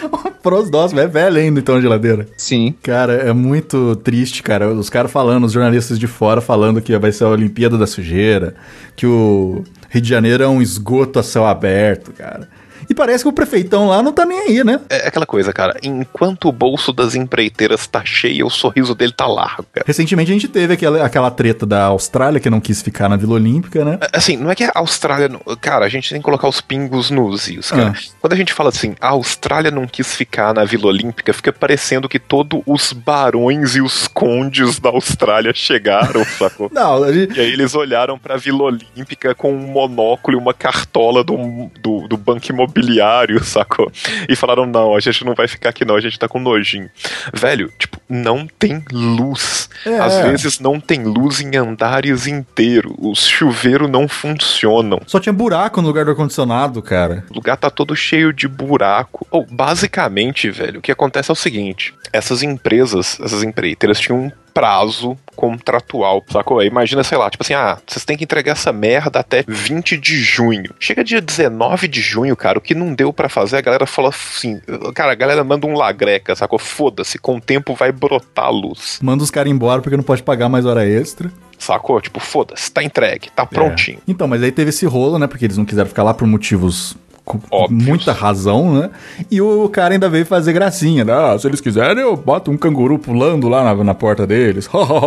S4: Pros dós, é velho ainda, então, a geladeira.
S6: Sim.
S4: Cara, é muito triste, cara. Os caras falando, os jornalistas de fora falando que vai ser a Olimpíada da Sujeira, que o Rio de Janeiro é um esgoto a céu aberto, cara. E parece que o prefeitão lá não tá nem aí, né?
S5: É aquela coisa, cara, enquanto o bolso das empreiteiras tá cheio, o sorriso dele tá largo, cara.
S4: Recentemente a gente teve aquela, aquela treta da Austrália, que não quis ficar na Vila Olímpica, né?
S5: Assim, não é que a Austrália... não- Cara, a gente tem que colocar os pingos nos is, cara.
S4: Ah.
S5: Quando a gente fala assim, a Austrália não quis ficar na Vila Olímpica, fica parecendo que todos os barões e os condes da Austrália chegaram, sacou?
S4: Não, a gente...
S5: E aí eles olharam pra Vila Olímpica com um monóculo e uma cartola do, do, do banco imobiliário, sacou? E falaram, não, a gente não vai ficar aqui não, a gente tá com nojinho. Velho, tipo, não tem luz.
S4: É.
S5: Às vezes não tem luz em andares inteiros. Os chuveiros não funcionam.
S4: Só tinha buraco no lugar do ar-condicionado, cara.
S5: O lugar tá todo cheio de buraco. Ou, basicamente, velho, o que acontece é o seguinte: essas empresas, essas empreiteiras tinham um prazo contratual, sacou? Aí imagina, sei lá, tipo assim, ah, vocês têm que entregar essa merda até vinte de junho. Chega dia dezenove de junho, cara, o que não deu pra fazer, a galera fala assim, cara, a galera manda um lagreca, sacou? Foda-se, com o tempo vai brotar a luz.
S4: Manda os caras embora porque não pode pagar mais hora extra.
S5: Sacou? Tipo, foda-se, tá entregue, tá prontinho.
S4: É. Então, mas aí teve esse rolo, né? Porque eles não quiseram ficar lá por motivos com
S5: Óbvios.
S4: muita razão, né? E o cara ainda veio fazer gracinha, né? Ah, se eles quiserem, eu boto um canguru pulando lá na, na porta deles.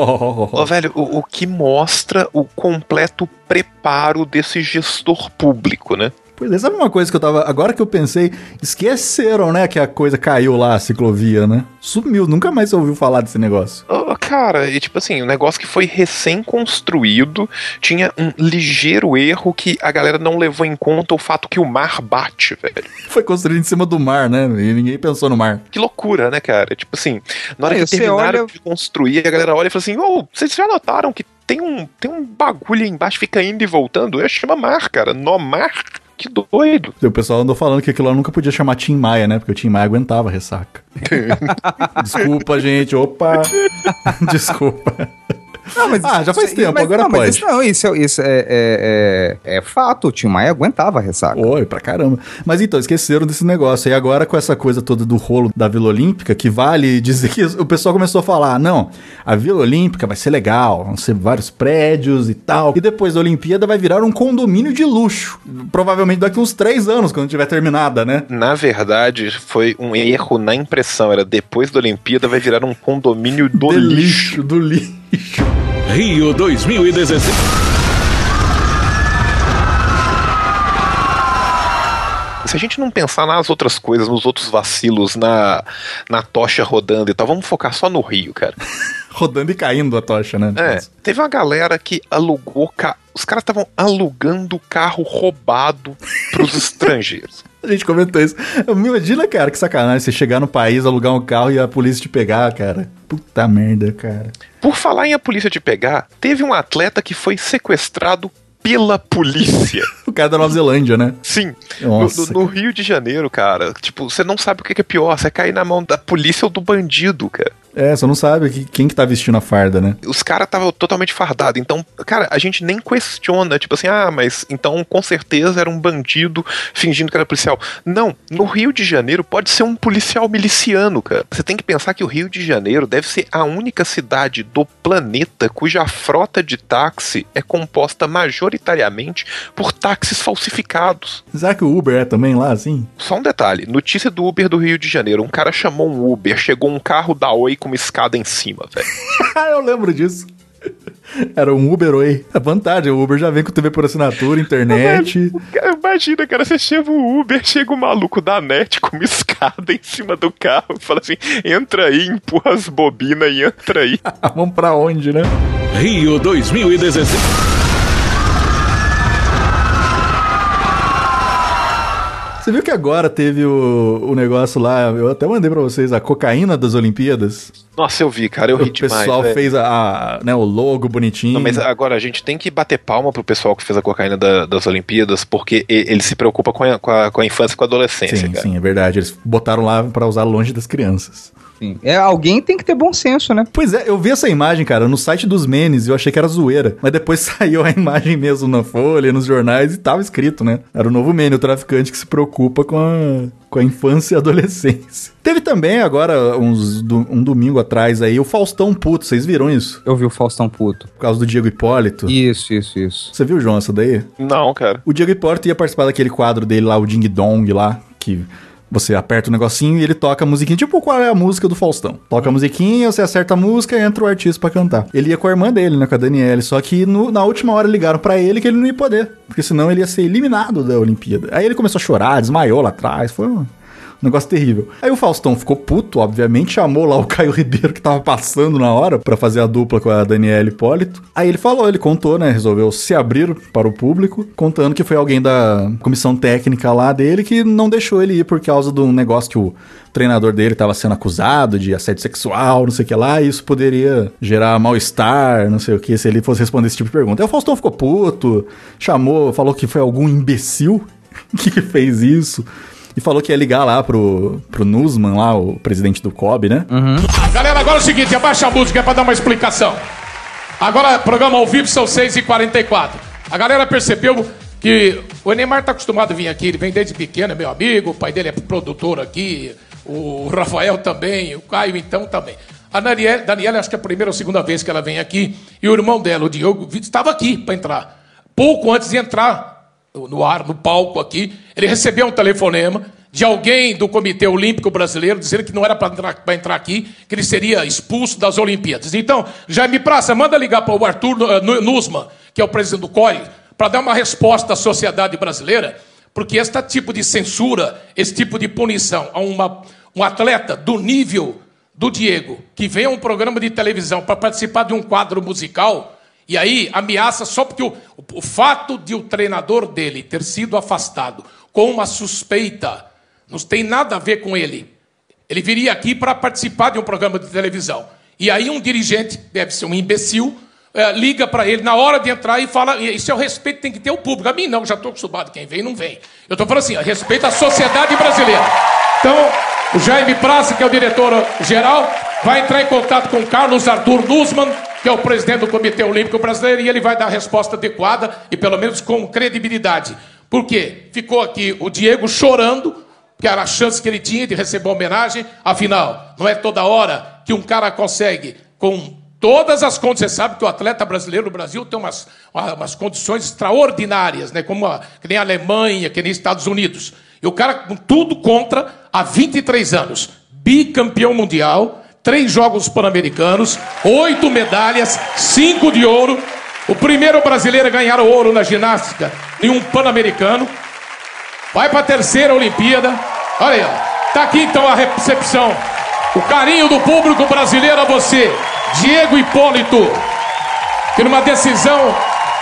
S5: Ô, velho, o, o que mostra o completo preparo desse gestor público, né?
S4: Pois é, sabe uma coisa que eu tava... Agora que eu pensei, esqueceram, né? Que a coisa caiu lá, a ciclovia, né? Sumiu, nunca mais você ouviu falar desse negócio.
S5: Ô, cara, e tipo assim, o negócio que foi recém-construído tinha um ligeiro erro que a galera não levou em conta o fato que o mar bate, velho.
S4: Foi construído em cima do mar, né? E ninguém pensou no mar.
S5: Que loucura, né, cara? Tipo assim, na hora
S6: É,
S5: que
S6: você
S5: terminaram
S6: olha-
S5: de construir, a galera olha e fala assim, ô, vocês já notaram que tem um, tem um bagulho aí embaixo, fica indo e voltando? É, chama mar, cara, no mar. Que doido.
S4: E o pessoal andou falando que aquilo lá nunca podia chamar Tim Maia, né? Porque o Tim Maia aguentava a ressaca. Desculpa, gente. Opa! Desculpa.
S6: Não, mas
S4: Ah, já faz
S6: isso-
S4: tempo,
S6: mas-
S4: agora
S6: não, mas
S4: pode.
S6: isso não, isso, é- isso é, é, é, é fato. O Tim Maia aguentava a ressaca.
S4: Oi, pra caramba. Mas então, esqueceram desse negócio. E agora, com essa coisa toda do rolo da Vila Olímpica, que vale dizer que o pessoal começou a falar: não, a Vila Olímpica vai ser legal, vão ser vários prédios e tal. E depois da Olimpíada vai virar um condomínio de luxo. Provavelmente daqui uns três anos, quando tiver terminada, né?
S5: Na verdade, foi um erro na impressão. Era depois da Olimpíada vai virar um condomínio do
S4: De
S5: lixo.
S4: Do lixo.
S3: Rio dois mil e dezesseis.
S5: Se a gente não pensar nas outras coisas, nos outros vacilos, na, na tocha rodando e tal, vamos focar só no Rio, cara.
S4: Rodando e caindo a tocha, né?
S5: É, teve uma galera que alugou carro. Os caras estavam alugando carro roubado pros estrangeiros.
S4: A gente comentou isso. Imagina, cara, que sacanagem você chegar no país, alugar um carro e a polícia te pegar, cara. Puta merda, cara.
S5: Por falar em a polícia te pegar, teve um atleta que foi sequestrado pela polícia.
S4: O cara da Nova Zelândia, né?
S5: Sim.
S4: Nossa,
S5: no, no, no Rio de Janeiro, cara, tipo, você não sabe o que é pior, você cair na mão da polícia ou do bandido, cara.
S4: É, você não sabe que, quem que tá vestindo a farda, né?
S5: Os caras estavam totalmente fardados, então, cara, a gente nem questiona, tipo assim, ah, mas então com certeza era um bandido fingindo que era policial. Não, no Rio de Janeiro pode ser um policial miliciano, cara. Você tem que pensar que o Rio de Janeiro deve ser a única cidade do planeta cuja frota de táxi é composta majoritariamente por táxis falsificados.
S4: Será que o Uber é também lá, assim?
S5: Só um detalhe, notícia do Uber do Rio de Janeiro, um cara chamou um Uber, chegou um carro da Oi com uma escada em cima, velho.
S4: Eu lembro disso. Era um Uber Oi. A vantagem, o Uber já vem com T V por assinatura, internet.
S5: Velho, imagina, cara, você chama o Uber, chega o maluco da net com uma escada em cima do carro, fala assim, entra aí, empurra as bobinas e entra aí.
S4: Vamos pra onde, né?
S3: Rio dois mil e dezesseis.
S4: Você viu que agora teve o, o negócio lá, eu até mandei pra vocês, a cocaína das Olimpíadas?
S5: Nossa, eu vi, cara, eu ri
S4: O
S5: demais.
S4: pessoal
S5: véio.
S4: fez a, a, né, o logo bonitinho.
S5: Não, mas agora a gente tem que bater palma pro pessoal que fez a cocaína da- das Olimpíadas, porque e- ele se preocupa com a, com a- com a infância e com a adolescência,
S4: Sim,
S5: cara.
S4: sim, é verdade. Eles botaram lá pra usar longe das crianças.
S6: Sim. É, alguém tem que ter bom senso, né?
S4: Pois é, eu vi essa imagem, cara, no site dos memes e eu achei que era zoeira. Mas depois saiu a imagem mesmo na Folha, nos jornais e tava escrito, né? Era o novo meme, o traficante que se preocupa com a, com a infância e adolescência. Teve também agora, uns, do- um domingo atrás aí, o Faustão Puto. Vocês viram isso?
S6: Eu vi o Faustão puto.
S4: Por causa do Diego Hipólito.
S6: Isso, isso, isso.
S4: Você viu, João, essa daí?
S5: Não, cara.
S4: O Diego Hipólito ia participar daquele quadro dele lá, o Ding Dong lá, que você aperta o negocinho e ele toca a musiquinha. Tipo, qual é a música do Faustão? Toca a musiquinha, você acerta a música e entra o artista pra cantar. Ele ia com a irmã dele, né, com a Daniele. Só que no- na última hora ligaram pra ele que ele não ia poder, porque senão ele ia ser eliminado da Olimpíada. Aí ele começou a chorar, desmaiou lá atrás, foi um negócio terrível. Aí o Faustão ficou puto, obviamente, chamou lá o Caio Ribeiro que tava passando na hora pra fazer a dupla com a Daniela Hipólito. Aí ele falou, ele contou, né, resolveu se abrir para o público, contando que foi alguém da comissão técnica lá dele que não deixou ele ir por causa de um negócio que o treinador dele tava sendo acusado de assédio sexual, não sei o que lá, e isso poderia gerar mal-estar, não sei o que, se ele fosse responder esse tipo de pergunta. Aí o Faustão ficou puto, chamou, falou que foi algum imbecil que fez isso. E falou que ia ligar lá pro, pro Nussmann, lá, o presidente do C O B, né?
S8: Galera, agora é o seguinte, abaixa a música é pra dar uma explicação. Agora, programa ao vivo são seis e quarenta e quatro. A galera percebeu que o Neymar tá acostumado a vir aqui, ele vem desde pequeno, é meu amigo, o pai dele é produtor aqui, o Rafael também, o Caio então também. A Daniela, Daniela acho que é a primeira ou segunda vez que ela vem aqui, e o irmão dela, o Diogo, estava aqui pra entrar. Pouco antes de entrar no ar, no palco aqui, ele recebeu um telefonema de alguém do Comitê Olímpico Brasileiro dizendo que não era para entrar, pra entrar aqui, que ele seria expulso das Olimpíadas. Então, Jaime Praça, manda ligar para o Arthur uh, Nussmann, que é o presidente do C O I, para dar uma resposta à sociedade brasileira, porque este tipo de censura, esse tipo de punição a uma, um atleta do nível do Diego, que vem a um programa de televisão para participar de um quadro musical, e aí ameaça só porque o, o, o fato de o treinador dele ter sido afastado com uma suspeita não tem nada a ver com ele. Ele viria aqui para participar de um programa de televisão. E aí um dirigente, deve ser um imbecil, é, liga para ele na hora de entrar e fala, isso é o respeito que tem que ter o público. A mim não, já estou acostumado, quem vem não vem. Eu estou falando assim, a respeito à sociedade brasileira. Então, o Jaime Praça, que é o diretor-geral, vai entrar em contato com Carlos Arthur Nussmann, que é o presidente do Comitê Olímpico Brasileiro, e ele vai dar a resposta adequada e pelo menos com credibilidade. Por quê? Ficou aqui o Diego chorando, que era a chance que ele tinha de receber uma homenagem. Afinal, não é toda hora que um cara consegue, com todas as condições. Você sabe que o atleta brasileiro no Brasil tem umas, umas condições extraordinárias, né? Como a, que nem a Alemanha, que nem Estados Unidos. E o cara com tudo contra há vinte e três anos. Bicampeão mundial, três Jogos Pan-Americanos, oito medalhas, cinco de ouro. O primeiro brasileiro a ganhar o ouro na ginástica em um Pan-Americano. Vai para a terceira Olimpíada. Olha aí, ó. Tá aqui então a recepção. O carinho do público brasileiro a você, Diego Hipólito, que numa decisão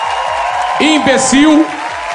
S8: imbecil,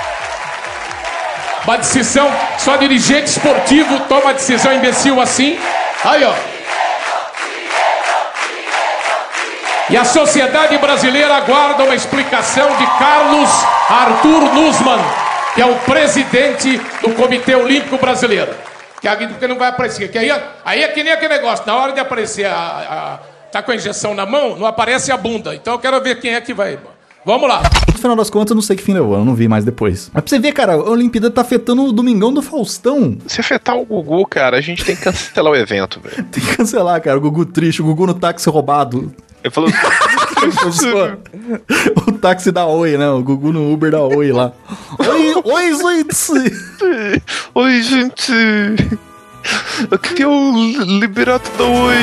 S8: uma decisão, só dirigente esportivo toma decisão imbecil assim. Aí, ó. E a sociedade brasileira aguarda uma explicação de Carlos Arthur Nussmann, que é o presidente do Comitê Olímpico Brasileiro. Que aqui porque não vai aparecer. Que aí, aí é que nem aquele negócio, na hora de aparecer, a, a, tá com a injeção na mão, não aparece a bunda. Então eu quero ver quem é que vai. Vamos lá.
S4: No final das contas, eu não sei que fim levou, eu não vi mais depois. Mas pra você ver, cara, a Olimpíada tá afetando o Domingão do Faustão.
S5: Se afetar o Gugu, cara, a gente tem que cancelar o evento, velho.
S4: Tem que cancelar, cara, o Gugu triste, o Gugu no táxi roubado.
S5: Ele falou...
S4: O táxi da Oi, né? O Gugu no Uber da Oi lá. Oi, oi, gente!
S5: Oi, gente! Aqui é o Liberato da Oi!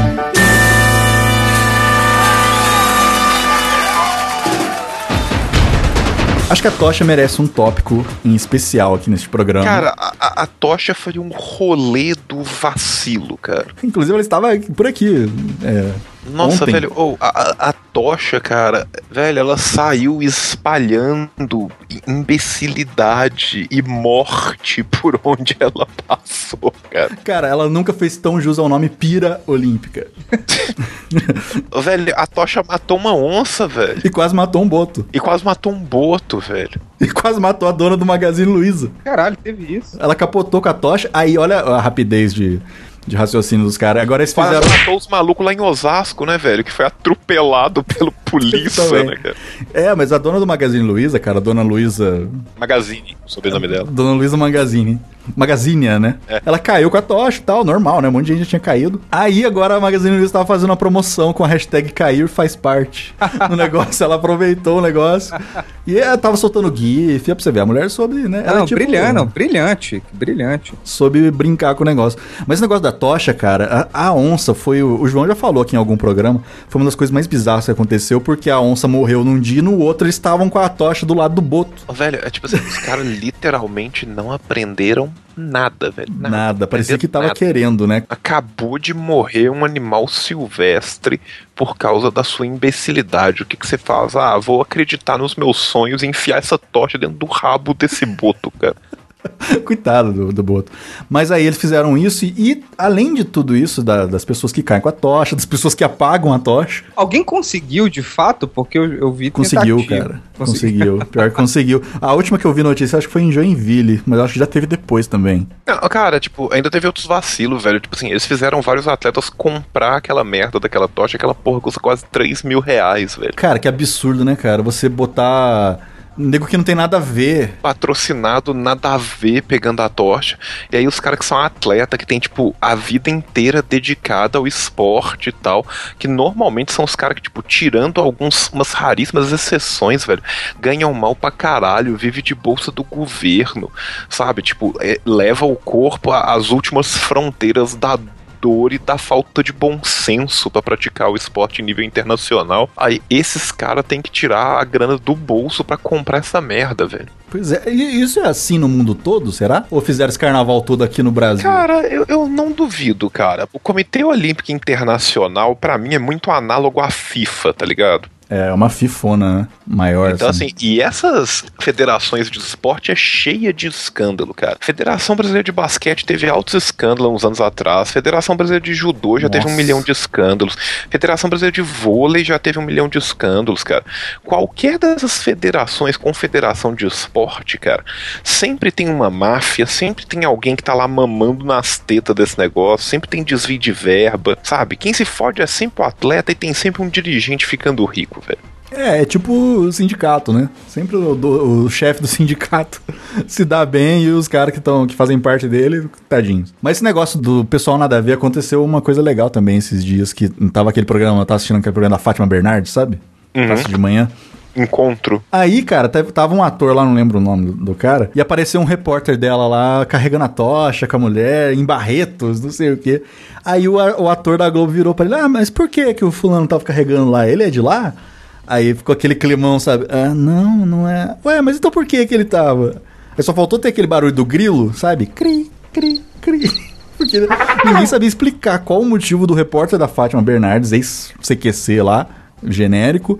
S4: Acho que a tocha merece um tópico em especial aqui neste programa.
S5: Cara, a, a tocha foi um rolê do vacilo, cara.
S4: Inclusive, ela estava por aqui. É,
S5: Nossa,
S4: ontem.
S5: velho, oh, a, a tocha, cara, velho, ela saiu espalhando imbecilidade e morte por onde ela passou, cara.
S4: Cara, ela nunca fez tão jus ao nome Pira Olímpica.
S5: Velho, a tocha matou uma onça, velho.
S4: E quase matou um boto.
S5: E quase matou um boto, velho.
S4: E quase matou a dona do Magazine Luiza.
S6: Caralho, teve isso.
S4: Ela capotou com a tocha. Aí, olha a rapidez de, de raciocínio dos caras. Agora eles
S5: Quase
S4: fizeram...
S5: matou os malucos lá em Osasco, né, velho? Que foi atropelado pelo polícia, né, cara?
S4: É, mas a dona do Magazine Luiza, cara, a dona Luiza...
S5: Magazine, o sobrenome dela.
S4: Dona Luiza Magazine. Magazinha, né?
S5: É.
S4: Ela caiu com a tocha e tal, normal, né? Um monte de gente já tinha caído. Aí agora a Magazine Luiza tava fazendo uma promoção com a hashtag cair faz parte no negócio. Ela aproveitou o negócio e ela tava soltando gif. É pra você ver, a mulher soube, né? Ela
S6: Não,
S4: é tipo,
S6: brilhante, não, brilhante, brilhante.
S4: soube brincar com o negócio. Mas esse negócio da tocha, cara, a, a onça foi... O, o João já falou aqui em algum programa, foi uma das coisas mais bizarras que aconteceu, porque a onça morreu num dia e no outro eles estavam com a tocha do lado do boto.
S5: Ô, velho, é tipo assim, os caras literalmente não aprenderam nada, velho. Nada,
S4: Nada, parecia que tava
S5: nada.
S4: querendo, né?
S5: Acabou de morrer um animal silvestre por causa da sua imbecilidade. O que que você faz? Ah, vou acreditar nos meus sonhos e enfiar essa tocha dentro do rabo desse boto, cara.
S4: Coitado do, do boto. Mas aí eles fizeram isso e, e além de tudo isso, da- das pessoas que caem com a tocha, das pessoas que apagam a tocha,
S6: Alguém conseguiu, de fato? Porque eu, eu vi
S4: conseguiu,
S6: tentativa.
S4: cara. Conseguiu. Pior que conseguiu. A última que eu vi notícia, acho que foi em Joinville, mas acho que já teve depois também.
S5: Não, cara, tipo, ainda teve outros vacilos, velho. Tipo assim, eles fizeram vários atletas comprar aquela merda daquela tocha. Aquela porra custa quase três mil reais, velho.
S4: Cara, que absurdo, né, cara? Você botar... Nego que não tem nada a ver.
S5: Patrocinado, nada a ver, pegando a tocha. E aí os caras que são atleta, que tem, tipo, a vida inteira dedicada ao esporte e tal, que normalmente são os caras que, tipo, tirando algumas umas raríssimas exceções, velho, ganham mal pra caralho, vive de bolsa do governo, sabe? Tipo, é, leva o corpo a- às últimas fronteiras da dor e da falta de bom senso pra praticar o esporte em nível internacional. Aí esses caras têm que tirar a grana do bolso pra comprar essa merda, velho.
S4: Pois é, e isso é assim no mundo todo, será? Ou fizeram esse carnaval todo aqui no Brasil?
S5: Cara, eu, eu não duvido, cara. O Comitê Olímpico Internacional, pra mim, é muito análogo à FIFA, tá ligado?
S4: É uma fifona, né? Maior,
S5: Então, assim, e essas federações de esporte é cheia de escândalo, cara. Federação Brasileira de Basquete teve altos escândalos uns anos atrás. Federação Brasileira de Judô já teve um
S4: Nossa.
S5: milhão de escândalos. Federação Brasileira de Vôlei já teve um milhão de escândalos, cara. Qualquer dessas federações, confederação de esporte, cara, sempre tem uma máfia, sempre tem alguém que tá lá mamando nas tetas desse negócio, sempre tem desvio de verba, sabe? Quem se fode é sempre o atleta e tem sempre um dirigente ficando rico, velho.
S4: É, é tipo o sindicato, né? Sempre o, do- o chefe do sindicato se dá bem e os caras que, tão, que fazem parte dele, tadinhos. Mas esse negócio do pessoal nada a ver, aconteceu uma coisa legal também esses dias, que tava aquele programa, eu tava assistindo aquele programa da Fátima Bernardes, sabe?
S5: Uhum.
S4: Passa de manhã.
S5: Encontro.
S4: Aí, cara, tava tava um ator lá, não lembro o nome do, do cara, e apareceu um repórter dela lá, carregando a tocha com a mulher, em Barretos, não sei o quê. Aí o, a- o ator da Globo virou pra ele, ah, mas por que que o fulano tava carregando lá? Ele é de lá? Aí ficou aquele climão, sabe? Ah, não, não é. Ué, mas então por que que ele tava? Aí só faltou ter aquele barulho do grilo, sabe? Cri, cri, cri. Porque ninguém sabia explicar qual o motivo do repórter da Fátima Bernardes, ex-C Q C lá, genérico,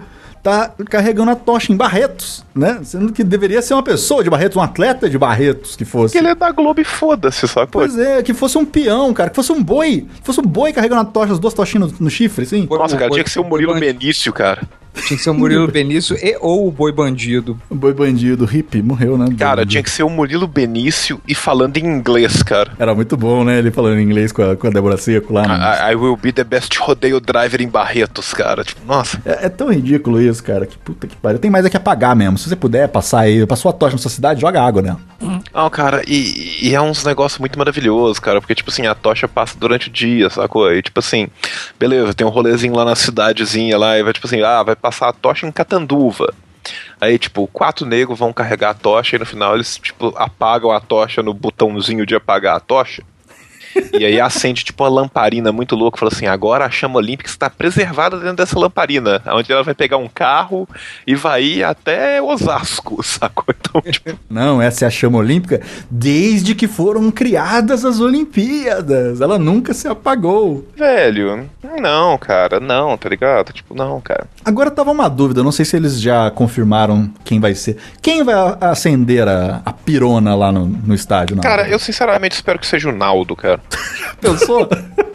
S4: tá carregando a tocha em Barretos, né? Sendo que deveria ser uma pessoa de Barretos, um atleta de Barretos que fosse.
S5: Que ele é da Globo e foda-se, sabe?
S4: Pois é, que fosse um peão, cara, que fosse um boi, que fosse um boi carregando a tocha, as duas tochinhas no, no chifre, assim.
S5: Nossa, cara,
S6: boi-
S5: tinha que ser o Murilo Benício, cara.
S6: Tinha que ser o Murilo Benício e ou o Boi Bandido.
S4: O boi bandido, hippie, morreu, né?
S5: Cara,
S4: Bandido.
S5: tinha que ser o Murilo Benício e falando em inglês, cara.
S4: Era muito bom, né? Ele falando em inglês com a, com a Débora Seco lá. No...
S5: I, I will be the best rodeio driver em Barretos, cara. Tipo, nossa.
S4: É, é tão ridículo isso, cara. Que puta que pariu. Tem mais é que apagar mesmo. Se você puder passar aí, passou a tocha na sua cidade, joga água nela.
S5: Não, cara, e, e é uns negócios muito maravilhosos, cara, porque, tipo assim, a tocha passa durante o dia, sacou? E, tipo assim, beleza, tem um rolezinho lá na cidadezinha lá, e vai, tipo assim, ah, vai passar a tocha em Catanduva. Aí, tipo, quatro negros vão carregar a tocha e no final eles, tipo, apagam a tocha no botãozinho de apagar a tocha. E aí acende, tipo, uma lamparina muito louca. Fala assim, agora a chama olímpica está preservada dentro dessa lamparina. Onde ela vai pegar um carro e vai ir até Osasco, sacou? Então, tipo...
S4: Não, essa é a chama olímpica desde que foram criadas as Olimpíadas. Ela nunca se apagou.
S5: Velho, não, cara, não, tá ligado? Tipo, não, cara.
S4: Agora tava uma dúvida, não sei se eles já confirmaram quem vai ser. Quem vai a- acender a, a pirona lá no, no estádio? Não?
S5: Cara, eu sinceramente espero que seja o Naldo, cara.
S4: Pensou?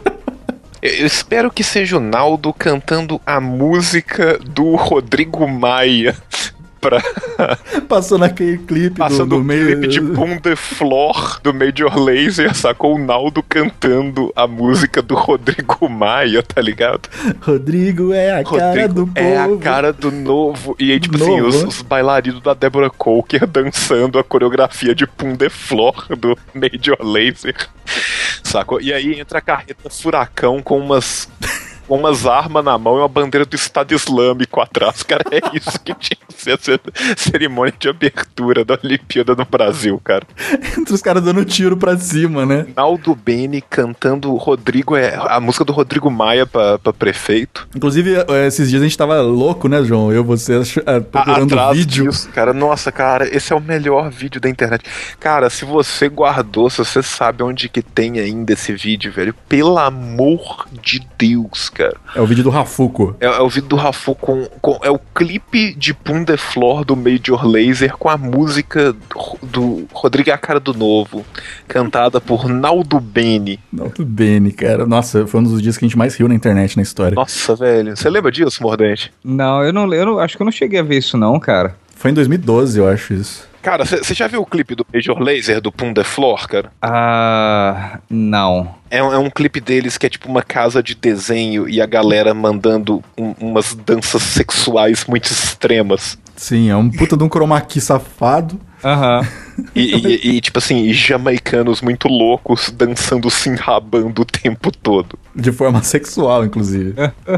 S5: Eu eu espero que seja o Naldo cantando a música do Rodrigo Maia pra...
S4: Passou naquele clipe
S5: Passando
S4: do, do
S5: o
S4: meio...
S5: clipe de Boom the Floor do Major Lazer, sacou o Naldo cantando a música do Rodrigo Maia, tá ligado?
S4: Rodrigo é a cara
S5: Rodrigo
S4: do povo.
S5: é a cara do novo. E aí, tipo assim,
S4: Novo,
S5: os,
S4: né?
S5: os bailarinos da Deborah Coker dançando a coreografia de Boom the Floor do Major Lazer, sacou? E aí entra a carreta furacão com umas... com umas armas na mão e uma bandeira do Estado Islâmico atrás. Cara, é isso que tinha que ser a ce- cerimônia de abertura da Olimpíada no Brasil, cara.
S4: Entre os caras dando tiro pra cima, né?
S5: Naldo Bene cantando Rodrigo, é, a música do Rodrigo Maia pra, pra prefeito.
S4: Inclusive, eh, esses dias a gente tava louco, né, João? Eu, você, ach- eh, procurando
S5: Atrás
S4: vídeo.
S5: disso, cara. Nossa, cara, esse é o melhor vídeo da internet. Cara, se você guardou, se você sabe onde que tem ainda esse vídeo, velho, pelo amor de Deus, cara.
S4: É o vídeo do Rafuco.
S5: É, é o vídeo do Rafu com, com... É o clipe de Boom the Floor do Major Lazer com a música do, do Rodrigo é a cara do novo, cantada por Naldo Bene.
S4: Naldo Bene, cara. Nossa, foi um dos dias que a gente mais riu na internet, na história.
S5: Nossa, velho. Você lembra disso, Mordente?
S6: Não, eu não, eu não acho que eu não cheguei a ver isso não, cara.
S4: Foi em dois mil e doze, eu acho isso.
S5: Cara, você já viu o clipe do Major Lazer do Boom the Floor, cara?
S6: Ah, não.
S5: É um, é um clipe deles que é tipo uma casa de desenho e a galera mandando um- umas danças sexuais muito extremas.
S4: Sim, é um puta de um chroma key safado.
S6: Aham.
S5: E, e- e, tipo assim, e jamaicanos muito loucos dançando se enrabando o tempo todo.
S4: De forma sexual, inclusive.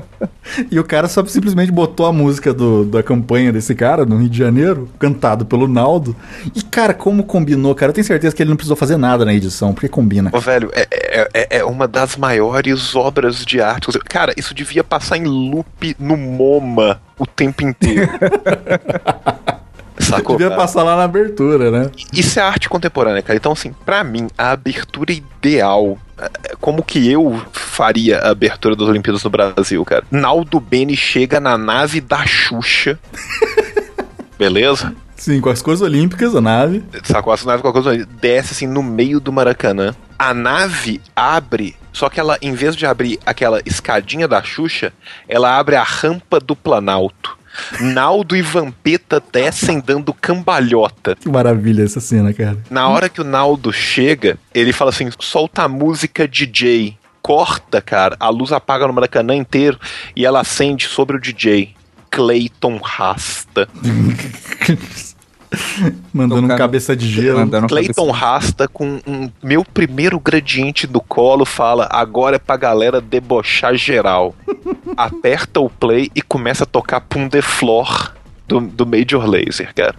S4: E o cara só simplesmente botou a música do, da campanha desse cara no Rio de Janeiro, cantado pelo Naldo. E, cara, como combinou, cara? Eu tenho certeza que ele não precisou fazer nada na edição, porque combina.
S5: Ô, velho, é, é, é- é uma das maiores obras de arte. Cara, isso devia passar em loop no MoMA o tempo inteiro. Sacou?
S4: Devia
S5: cara?
S4: passar lá na abertura, né?
S5: Isso é arte contemporânea, cara. Então, assim, pra mim, a abertura ideal, é, como que eu faria a abertura das Olimpíadas no Brasil, cara? Naldo Bene chega na nave da Xuxa, beleza?
S4: Sim, com as cores olímpicas, a nave.
S5: Sacou? Essa nave com a coisa, desce assim no meio do Maracanã. A nave abre, só que ela, em vez de abrir aquela escadinha da Xuxa, ela abre a rampa do Planalto. Naldo e Vampeta descem dando cambalhota.
S4: Que maravilha essa cena, cara.
S5: Na hora que o Naldo chega, ele fala assim, solta a música D J. Corta, cara, a luz apaga no Maracanã inteiro e ela acende sobre o D J. Clayton Rasta.
S4: Mandando um
S6: Tocando-
S4: cabeça de gelo.
S6: Mandando um
S5: Clayton
S6: cabeça-
S5: Rasta com um meu primeiro gradiente do colo fala, agora é pra galera debochar geral. Aperta o play e começa a tocar Pum the Floor do, do Major Lazer, cara.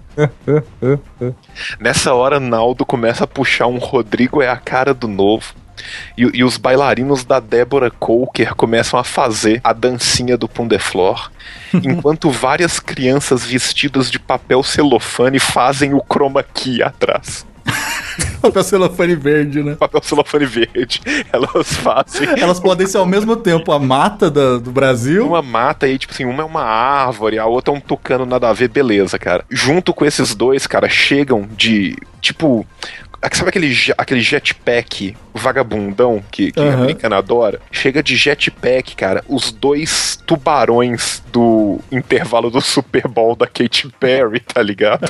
S5: Nessa hora, Naldo começa a puxar um Rodrigo é a cara do novo. E, e os bailarinos da Deborah Coker começam a fazer a dancinha do Pum the Floor, enquanto várias crianças vestidas de papel celofane fazem o chroma key atrás.
S4: Papel celofane verde, né?
S5: Papel celofane verde. Elas fazem.
S4: Elas podem ser ao mesmo tempo a mata da, do Brasil.
S5: Uma mata aí, tipo assim, uma é uma árvore, a outra é um tucano nada a ver, beleza, cara. Junto com esses dois, cara, chegam de, tipo... Sabe aquele, aquele jetpack vagabundão que, que
S4: Uhum.
S5: a americana adora? Chega de jetpack, cara, os dois tubarões do intervalo do Super Bowl da Katy Perry, tá ligado?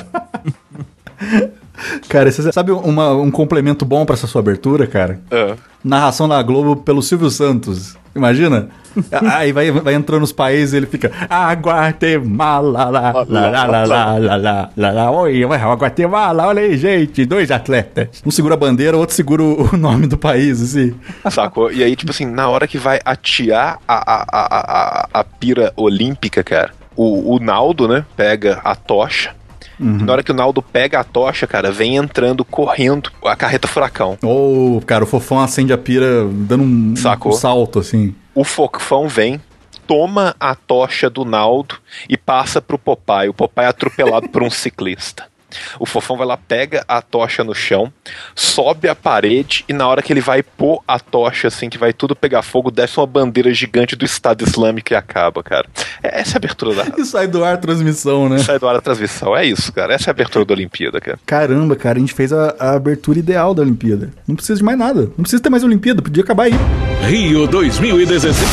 S4: Cara, você sabe uma, um complemento bom pra essa sua abertura, cara?
S5: Ah.
S4: Narração na Globo pelo Silvio Santos. Imagina? Aí vai, vai entrando nos países e ele fica Ah, Guatemala, lá, lá, lá, lá, lá, lá, lá, lá, lá, oi, Guatemala, olha aí, gente, dois atletas. Um segura a bandeira, o outro segura o, o nome do país, assim.
S5: Sacou? E aí, tipo assim, na hora que vai atear a, a, a, a, a pira olímpica, cara, o, o Naldo, né, pega a tocha. Uhum. Na hora que o Naldo pega a tocha, cara, vem entrando, correndo a carreta furacão.
S4: Ou, oh, cara, o Fofão acende a pira dando um,
S5: Sacou?
S4: um salto, assim.
S5: O Fofão vem, toma a tocha do Naldo e passa pro Popeye. O Popeye é atropelado por um ciclista. O Fofão vai lá, pega a tocha no chão, sobe a parede e na hora que ele vai pôr a tocha, assim, que vai tudo pegar fogo, desce uma bandeira gigante do Estado Islâmico e acaba, cara. Essa é a abertura da...
S4: E sai do ar a transmissão, né?
S5: Sai do ar a transmissão, é isso, cara. Essa é a abertura da Olimpíada, cara.
S4: Caramba, cara, a gente fez a, a abertura ideal da Olimpíada. Não precisa de mais nada. Não precisa ter mais Olimpíada, podia acabar aí.
S3: Rio dois mil e dezesseis.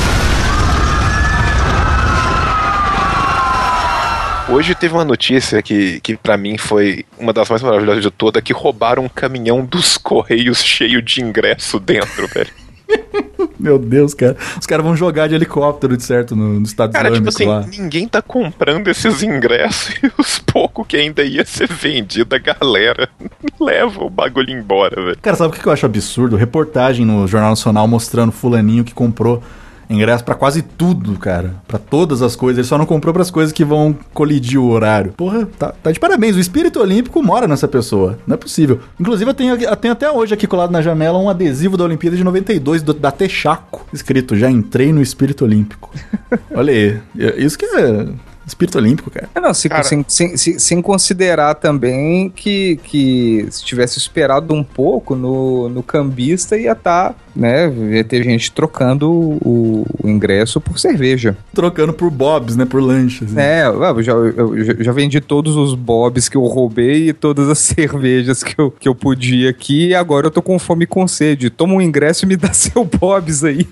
S5: Hoje teve uma notícia que, que pra mim foi uma das mais maravilhosas de toda, que roubaram um caminhão dos Correios cheio de ingresso dentro, velho.
S4: Meu Deus, cara. Os caras vão jogar de helicóptero, de certo, no, no Estado
S5: Cara, tipo
S4: Islâmico
S5: assim,
S4: lá.
S5: ninguém tá comprando esses ingressos e os poucos que ainda ia ser vendido, a galera leva o bagulho embora, velho.
S4: Cara, sabe o que eu acho absurdo? Reportagem no Jornal Nacional mostrando fulaninho que comprou ingresso pra quase tudo, cara. Pra todas as coisas. Ele só não comprou pras coisas que vão colidir o horário. Porra, tá, tá de parabéns. O espírito olímpico mora nessa pessoa. Não é possível. Inclusive, eu tenho, eu tenho até hoje aqui colado na janela um adesivo da Olimpíada de noventa e dois, do, da Texaco. Escrito, já entrei no espírito olímpico. Olha aí. Isso que é... espírito olímpico, cara.
S6: Não, se,
S5: Cara.
S6: Sem, sem, sem, sem considerar também que, que se tivesse esperado um pouco no, no cambista ia estar, né, ia ter gente trocando o, o ingresso por cerveja.
S4: Trocando por bobs, né, por lanches.
S6: É, eu já, eu já- já vendi todos os bobs que eu roubei e todas as cervejas que eu, que eu podia aqui e agora eu tô com fome e com sede. Toma um ingresso e me dá seu bobs aí.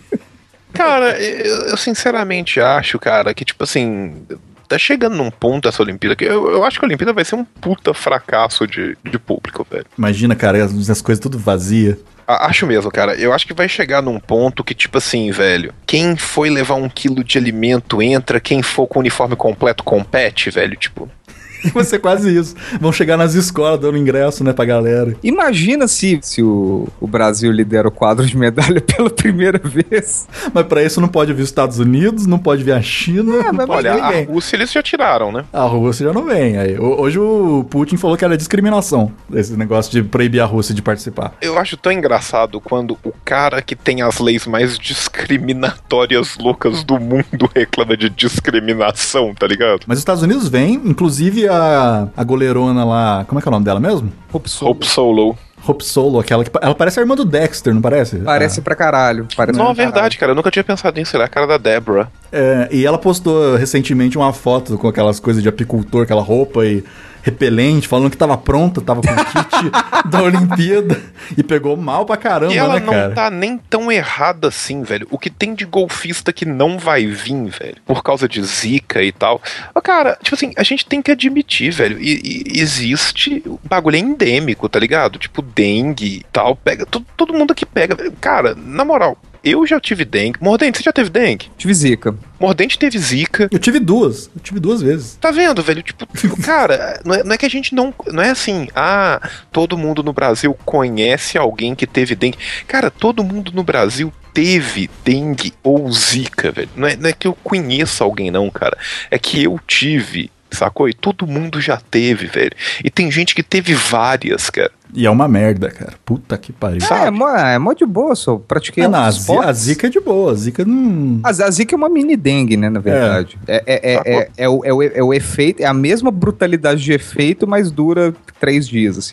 S5: Cara, eu, eu sinceramente acho, cara, que tipo assim... Tá chegando num ponto essa Olimpíada que eu, eu acho que a Olimpíada vai ser um puta fracasso de, de público, velho.
S4: Imagina, cara, as, as coisas tudo vazias.
S5: A- Acho mesmo, cara. Eu acho que vai chegar num ponto que, tipo assim, velho, quem foi levar um quilo de alimento entra, quem for com o uniforme completo compete, velho, tipo...
S4: Vai ser quase isso. Vão chegar nas escolas dando ingresso, né, pra galera.
S6: Imagina se, se o, o Brasil lidera o quadro de medalha pela primeira vez.
S4: Mas pra isso não pode vir os Estados Unidos, não pode vir a China, não
S6: mas
S4: pode
S5: Olha,
S4: vir
S5: a
S4: ninguém.
S5: Rússia eles já tiraram, né?
S4: A Rússia já não vem. Aí, ho- hoje o Putin falou que era discriminação, esse negócio de proibir a Rússia de participar.
S5: Eu acho tão engraçado quando o cara que tem as leis mais discriminatórias loucas do mundo reclama de discriminação, tá ligado?
S4: Mas os Estados Unidos vêm, inclusive a, a goleirona lá, como é que é o nome dela mesmo?
S5: Hope Solo.
S4: Hope Solo, aquela que... Ela parece a irmã do Dexter, não parece?
S6: Parece pra caralho. Parece
S5: Não,
S6: pra
S5: é verdade, cara. Eu nunca tinha pensado nisso. Era a cara da Deborah.
S4: É, e ela postou recentemente uma foto com aquelas coisas de apicultor, aquela roupa e repelente, falando que tava pronta, tava com o kit da Olimpíada e pegou mal pra caramba,
S5: E ela
S4: né,
S5: não
S4: cara?
S5: tá nem tão errada assim, velho. O que tem de golfista que não vai vir, velho, por causa de zica e tal. Ó, cara, tipo assim, a gente tem que admitir, velho, e, e existe, o bagulho é endêmico, tá ligado? Tipo, dengue e tal, pega, todo, todo mundo aqui pega. Cara, na moral, eu já tive dengue. Mordente, você já teve dengue?
S6: Tive zica.
S5: Mordente teve zica.
S4: Eu tive duas, eu tive duas vezes.
S5: Tá vendo, velho? Tipo, cara, não é, não é que a gente não. Não é assim, ah, todo mundo no Brasil conhece alguém que teve dengue. Cara, todo mundo no Brasil teve dengue ou zika, velho. Não é, não é que eu conheça alguém, não, cara. É que eu tive, sacou? E todo mundo já teve, velho. E tem gente que teve várias, cara.
S4: E é uma merda, cara. Puta que pariu.
S6: É, é mó, é mó de boa, só pratiquei
S4: Ah, não, a,
S6: outros
S4: zi-
S6: esportes.
S4: a zica é de boa, a zica não...
S6: A, a zica é uma mini dengue, né, na verdade. É, é, é, é, é o, é, o, é o efeito, é a mesma brutalidade de efeito, mas dura três dias, assim.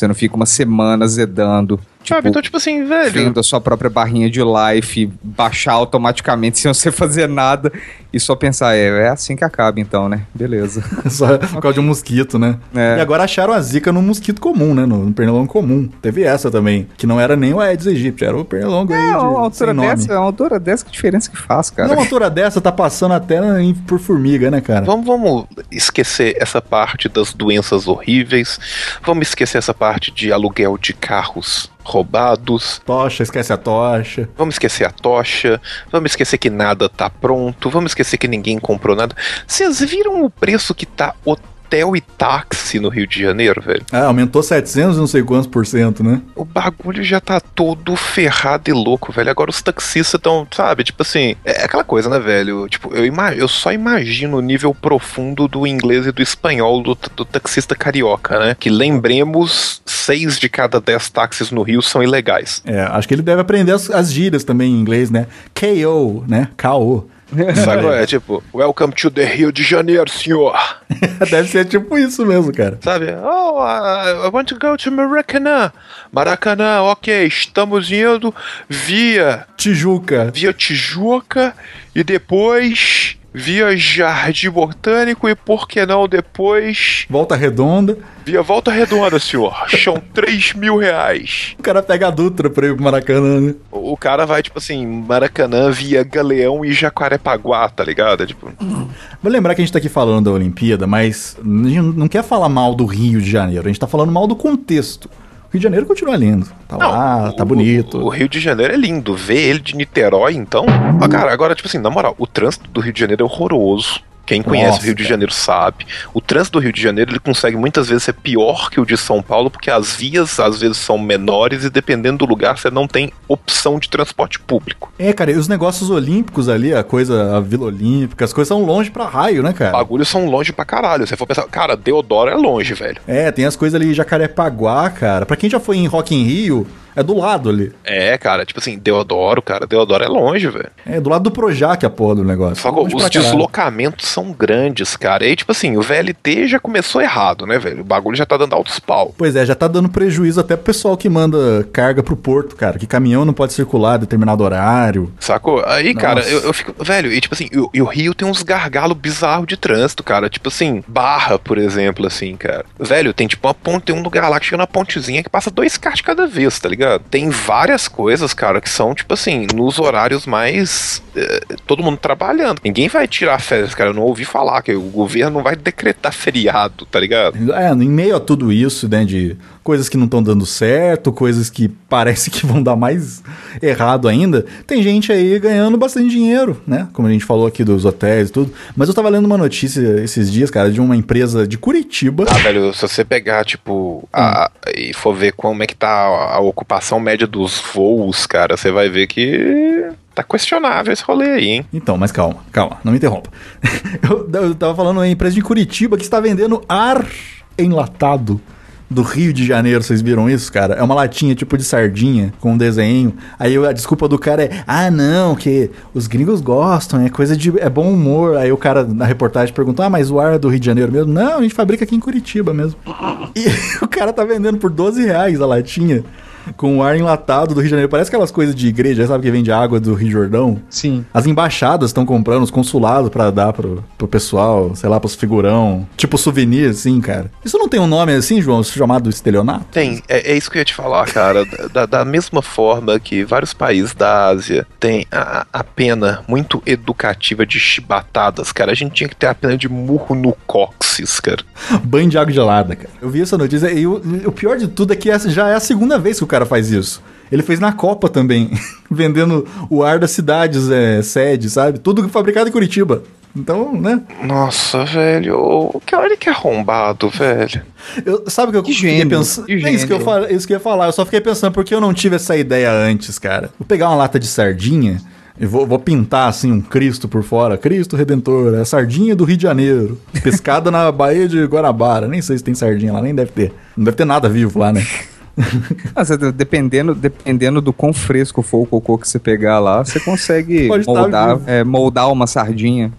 S6: Você não fica uma semana zedando. Tipo,
S5: Sabe, então, tipo assim, velho.
S6: Vendo a sua própria barrinha de life, baixar automaticamente sem você fazer nada e só pensar, é, é assim que acaba então, né? Beleza.
S4: Só por causa de um mosquito, né?
S6: É.
S4: E agora acharam a zika no mosquito comum, né? No, no pernilongo comum. Teve essa também, que não era nem o Aedes aegypti, era o pernilongo aí
S6: É,
S4: de,
S6: uma altura
S4: sem nome.
S6: dessa, uma altura dessa, que diferença que faz, cara?
S4: Não, uma altura dessa tá passando até em- por formiga, né, cara?
S5: Vamos, vamos esquecer essa parte das doenças horríveis. Vamos esquecer essa parte de aluguel de carros roubados.
S4: Tocha, esquece a tocha.
S5: Vamos esquecer a tocha. Vamos esquecer que nada tá pronto. Vamos esquecer que ninguém comprou nada. Vocês viram o preço que tá hotel e táxi no Rio de Janeiro, velho?
S4: Ah, aumentou setecentos e não sei quantos por cento, né?
S5: O bagulho já tá todo ferrado e louco, velho. Agora os taxistas estão, sabe, tipo assim, é aquela coisa, né, velho? Tipo, eu, ima- eu só imagino o nível profundo do inglês e do espanhol do, do taxista carioca, né? Que lembremos, seis de cada dez táxis no Rio são ilegais.
S4: É, acho que ele deve aprender as, as gírias também em inglês, né? K O, né? K O.
S5: Sabe? É tipo, welcome to the Rio de Janeiro, senhor.
S4: Deve ser tipo isso mesmo, cara.
S5: Sabe? Oh, I, I want to go to Maracanã. Maracanã, ok, estamos indo via,
S4: Tijuca.
S5: via Tijuca e depois via Jardim Botânico e por que não depois
S4: Volta Redonda.
S5: via Volta Redonda, senhor. São três mil reais.
S4: O cara pega a Dutra pra ir pro Maracanã, né?
S5: O o cara vai, tipo assim, Maracanã via Galeão e Jacarepaguá, tá ligado? Tipo,
S4: Vou lembrar que a gente tá aqui falando da Olimpíada, mas a gente não quer falar mal do Rio de Janeiro. A gente tá falando mal do contexto. O Rio de Janeiro continua lindo. Tá lá,
S5: o-
S4: tá bonito.
S5: O, o Rio de Janeiro é lindo. Ver ele de Niterói, então. Ah, cara, agora, tipo assim, na moral, o trânsito do Rio de Janeiro é horroroso. Quem conhece
S4: Nossa,
S5: o Rio de
S4: cara.
S5: Janeiro sabe. O trânsito do Rio de Janeiro ele consegue muitas vezes ser pior que o de São Paulo, porque as vias às vezes são menores e dependendo do lugar você não tem opção de transporte público.
S4: É, cara, e os negócios olímpicos ali, a coisa, a Vila Olímpica, as coisas são longe pra raio, né,
S5: Os
S4: cara?
S5: bagulhos são longe pra caralho. Se você for pensar, cara, Deodoro é longe, velho.
S4: É, tem as coisas ali em Jacarepaguá, cara. Pra quem já foi em Rock in Rio, é do lado ali.
S5: É, cara, tipo assim, Deodoro, cara, Deodoro é longe, velho.
S4: É do lado do Projac a porra do negócio.
S5: Só que
S4: Longe
S5: os
S4: pra caralho.
S5: deslocamentos são grandes, cara. E aí, tipo assim, o V L T já começou errado, né, velho? O bagulho já tá dando altos pau.
S4: Pois é, já tá dando prejuízo até pro pessoal que manda carga pro porto, cara. Que caminhão não pode circular a determinado horário.
S5: Sacou? Aí, cara,
S4: Nossa.
S5: eu, eu fico. Velho, e tipo assim, e, o- e o Rio tem uns gargalos bizarros de trânsito, cara. Tipo assim, Barra, por exemplo, assim, cara. Velho, tem tipo uma ponte, tem um lugar lá que chega na pontezinha que passa dois carros de cada vez, tá ligado? Tem várias coisas, cara, que são, tipo assim, nos horários mais. eh, todo mundo trabalhando. Ninguém vai tirar férias, cara. Eu não ouvi falar que o governo não vai decretar feriado, tá ligado?
S4: É, em meio a tudo isso, né, de coisas que não estão dando certo, coisas que parece que vão dar mais errado ainda, tem gente aí ganhando bastante dinheiro, né? Como a gente falou aqui dos hotéis e tudo. Mas eu tava lendo uma notícia esses dias, cara, de uma empresa de Curitiba.
S5: Ah, velho, se você pegar, tipo, a- e for ver como é que tá a, a ocupação média dos voos, cara, você vai ver que tá questionável esse rolê aí, hein?
S4: Então, mas calma, calma, não me interrompa. eu, eu tava falando uma empresa de Curitiba que está vendendo ar enlatado do Rio de Janeiro. Vocês viram isso, cara? É uma latinha tipo de sardinha com um desenho. Aí a desculpa do cara é: ah, não, que os gringos gostam, é coisa de. É bom humor. Aí o cara na reportagem perguntou: ah, mas o ar é do Rio de Janeiro mesmo? Não, a gente fabrica aqui em Curitiba mesmo. E o cara tá vendendo por doze reais a latinha. Com o ar enlatado do Rio de Janeiro. Parece aquelas coisas de igreja, sabe, que vende água do Rio Jordão?
S6: Sim.
S4: As embaixadas estão comprando, os consulados pra dar pro, pro pessoal, sei lá, pros figurão. Tipo souvenir, assim, cara. Isso não tem um nome assim, João, chamado estelionato?
S5: Tem, é, é isso que eu ia te falar, cara. Da, da mesma forma que vários países da Ásia têm a, a pena muito educativa de chibatadas, cara, a gente tinha que ter a pena de murro no cóccix, cara.
S4: Banho de água gelada, cara. Eu vi essa notícia e o, o pior de tudo é que essa já é a segunda vez que o cara faz isso. Ele fez na Copa também, vendendo o ar das cidades, é, sede, sabe? Tudo fabricado em Curitiba. Então, né?
S5: Nossa, velho, que olha que arrombado, velho.
S4: Eu, sabe o que eu
S6: Que
S4: fiquei
S6: gênio,
S4: pensando?
S6: que
S4: É isso que, eu
S6: gênio.
S4: falo, isso que eu ia falar. Eu só fiquei pensando porque eu não tive essa ideia antes, cara. Vou pegar uma lata de sardinha e vou, vou pintar assim um Cristo por fora. Cristo Redentor, é a sardinha do Rio de Janeiro. Pescada na Baía de Guarabara. Nem sei se tem sardinha lá, nem deve ter. Não deve ter nada vivo lá, né?
S6: Mas, dependendo, dependendo do quão fresco for o cocô que você pegar lá, você consegue
S4: Pode estar
S6: moldar,
S4: vivo.
S6: é, moldar uma sardinha.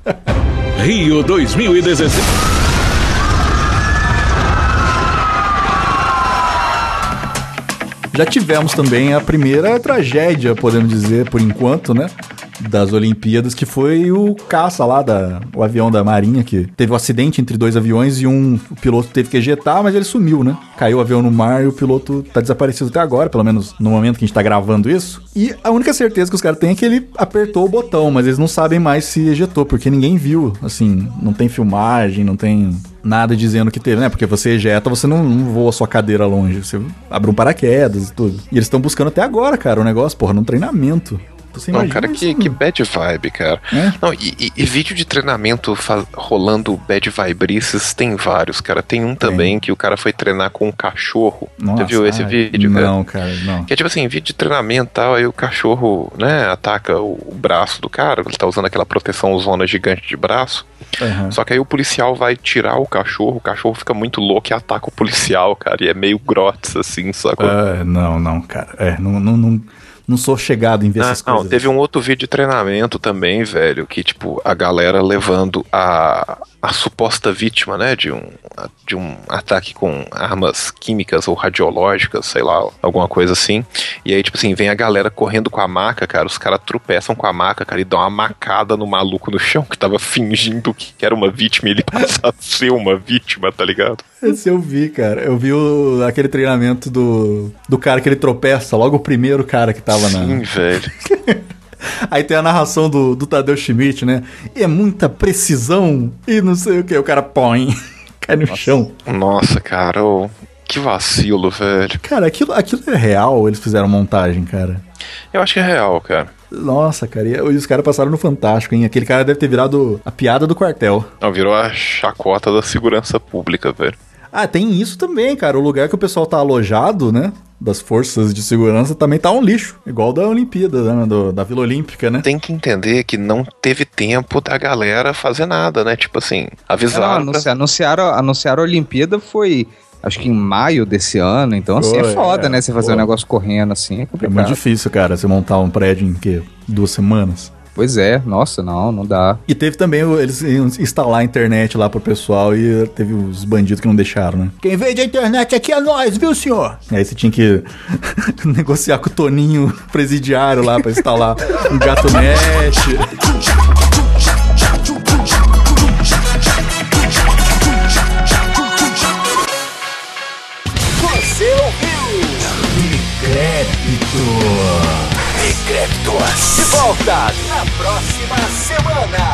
S3: Rio dois mil e dezesseis.
S4: Já tivemos também a primeira tragédia, podemos dizer, por enquanto, né? Das Olimpíadas, que foi o caça lá, da, o avião da Marinha, que teve um acidente entre dois aviões e um o piloto teve que ejetar, mas ele sumiu, né? Caiu o avião no mar e o piloto tá desaparecido até agora, pelo menos no momento que a gente tá gravando isso. E a única certeza que os caras têm é que ele apertou o botão, mas eles não sabem mais se ejetou, porque ninguém viu, assim, não tem filmagem, não tem nada dizendo que teve, né? Porque você ejeta, você não, não voa a sua cadeira longe, você abre um paraquedas e tudo. E eles estão buscando até agora, cara, o negócio, porra, num treinamento. Você
S5: não, cara, que, que bad vibe, cara. É? Não, e, e, e vídeo de treinamento fa- rolando bad vibrices tem vários, cara. Tem um também que o cara foi treinar com um cachorro. Nossa, você viu esse ai, vídeo,
S4: não,
S5: cara?
S4: Não, cara, não.
S5: Que é tipo assim, vídeo de treinamento e tal, aí o cachorro, né, ataca o, o braço do cara, ele tá usando aquela proteção zona gigante de braço. Uhum. Só que aí o policial vai tirar o cachorro, o cachorro fica muito louco e ataca o policial, cara. E é meio grotes, assim, sacou?
S4: Uh, não, não, cara. É, não... não, não... Não sou chegado em ver ah, essas
S5: não,
S4: coisas.
S5: Teve um outro vídeo de treinamento também, velho, que, tipo, a galera levando a, a suposta vítima, né, de um, de um ataque com armas químicas ou radiológicas, sei lá, alguma coisa assim. E aí, tipo assim, vem a galera correndo com a maca, cara, os caras tropeçam com a maca, cara, e dão uma macada no maluco no chão que tava fingindo que era uma vítima e ele passa a ser uma vítima, tá ligado?
S4: Esse eu vi, cara. Eu vi o, aquele treinamento do, do cara que ele tropeça, logo o primeiro cara que tava na...
S5: Sim, velho.
S4: Aí tem a narração do, do Tadeu Schmidt, né? E é muita precisão e não sei o que. O cara põe, cai no
S5: nossa,
S4: chão.
S5: Nossa, cara, oh, que vacilo, velho.
S4: Cara, aquilo, aquilo é real ou eles fizeram montagem, cara?
S5: Eu acho que é real, cara.
S4: Nossa, cara, e os caras passaram no Fantástico, hein? Aquele cara deve ter virado a piada do quartel.
S5: Não, virou a chacota da segurança pública, velho.
S4: Ah, tem isso também, cara. O lugar que o pessoal tá alojado, né? Das forças de segurança também tá um lixo. Igual da Olimpíada, né? Do, da Vila Olímpica, né?
S5: Tem que entender que não teve tempo da galera fazer nada, né? Tipo assim, avisaram...
S6: Não, anunciaram, anunciaram, anunciaram a Olimpíada foi... Acho que em maio desse ano, então assim, Pô, é foda, é, né? Você fazer pô. um negócio correndo assim, é complicado.
S4: É muito difícil, cara, você montar um prédio em, quê? Duas semanas?
S6: Pois é, nossa, não, não dá.
S4: E teve também, eles iam instalar a internet lá pro pessoal e teve os bandidos que não deixaram, né? Quem vende a internet aqui é nós, viu, senhor? Aí você tinha que negociar com o Toninho presidiário lá pra instalar um gato-net.
S2: Você ouviu? Decrépito. Decrépitos. De volta na próxima semana.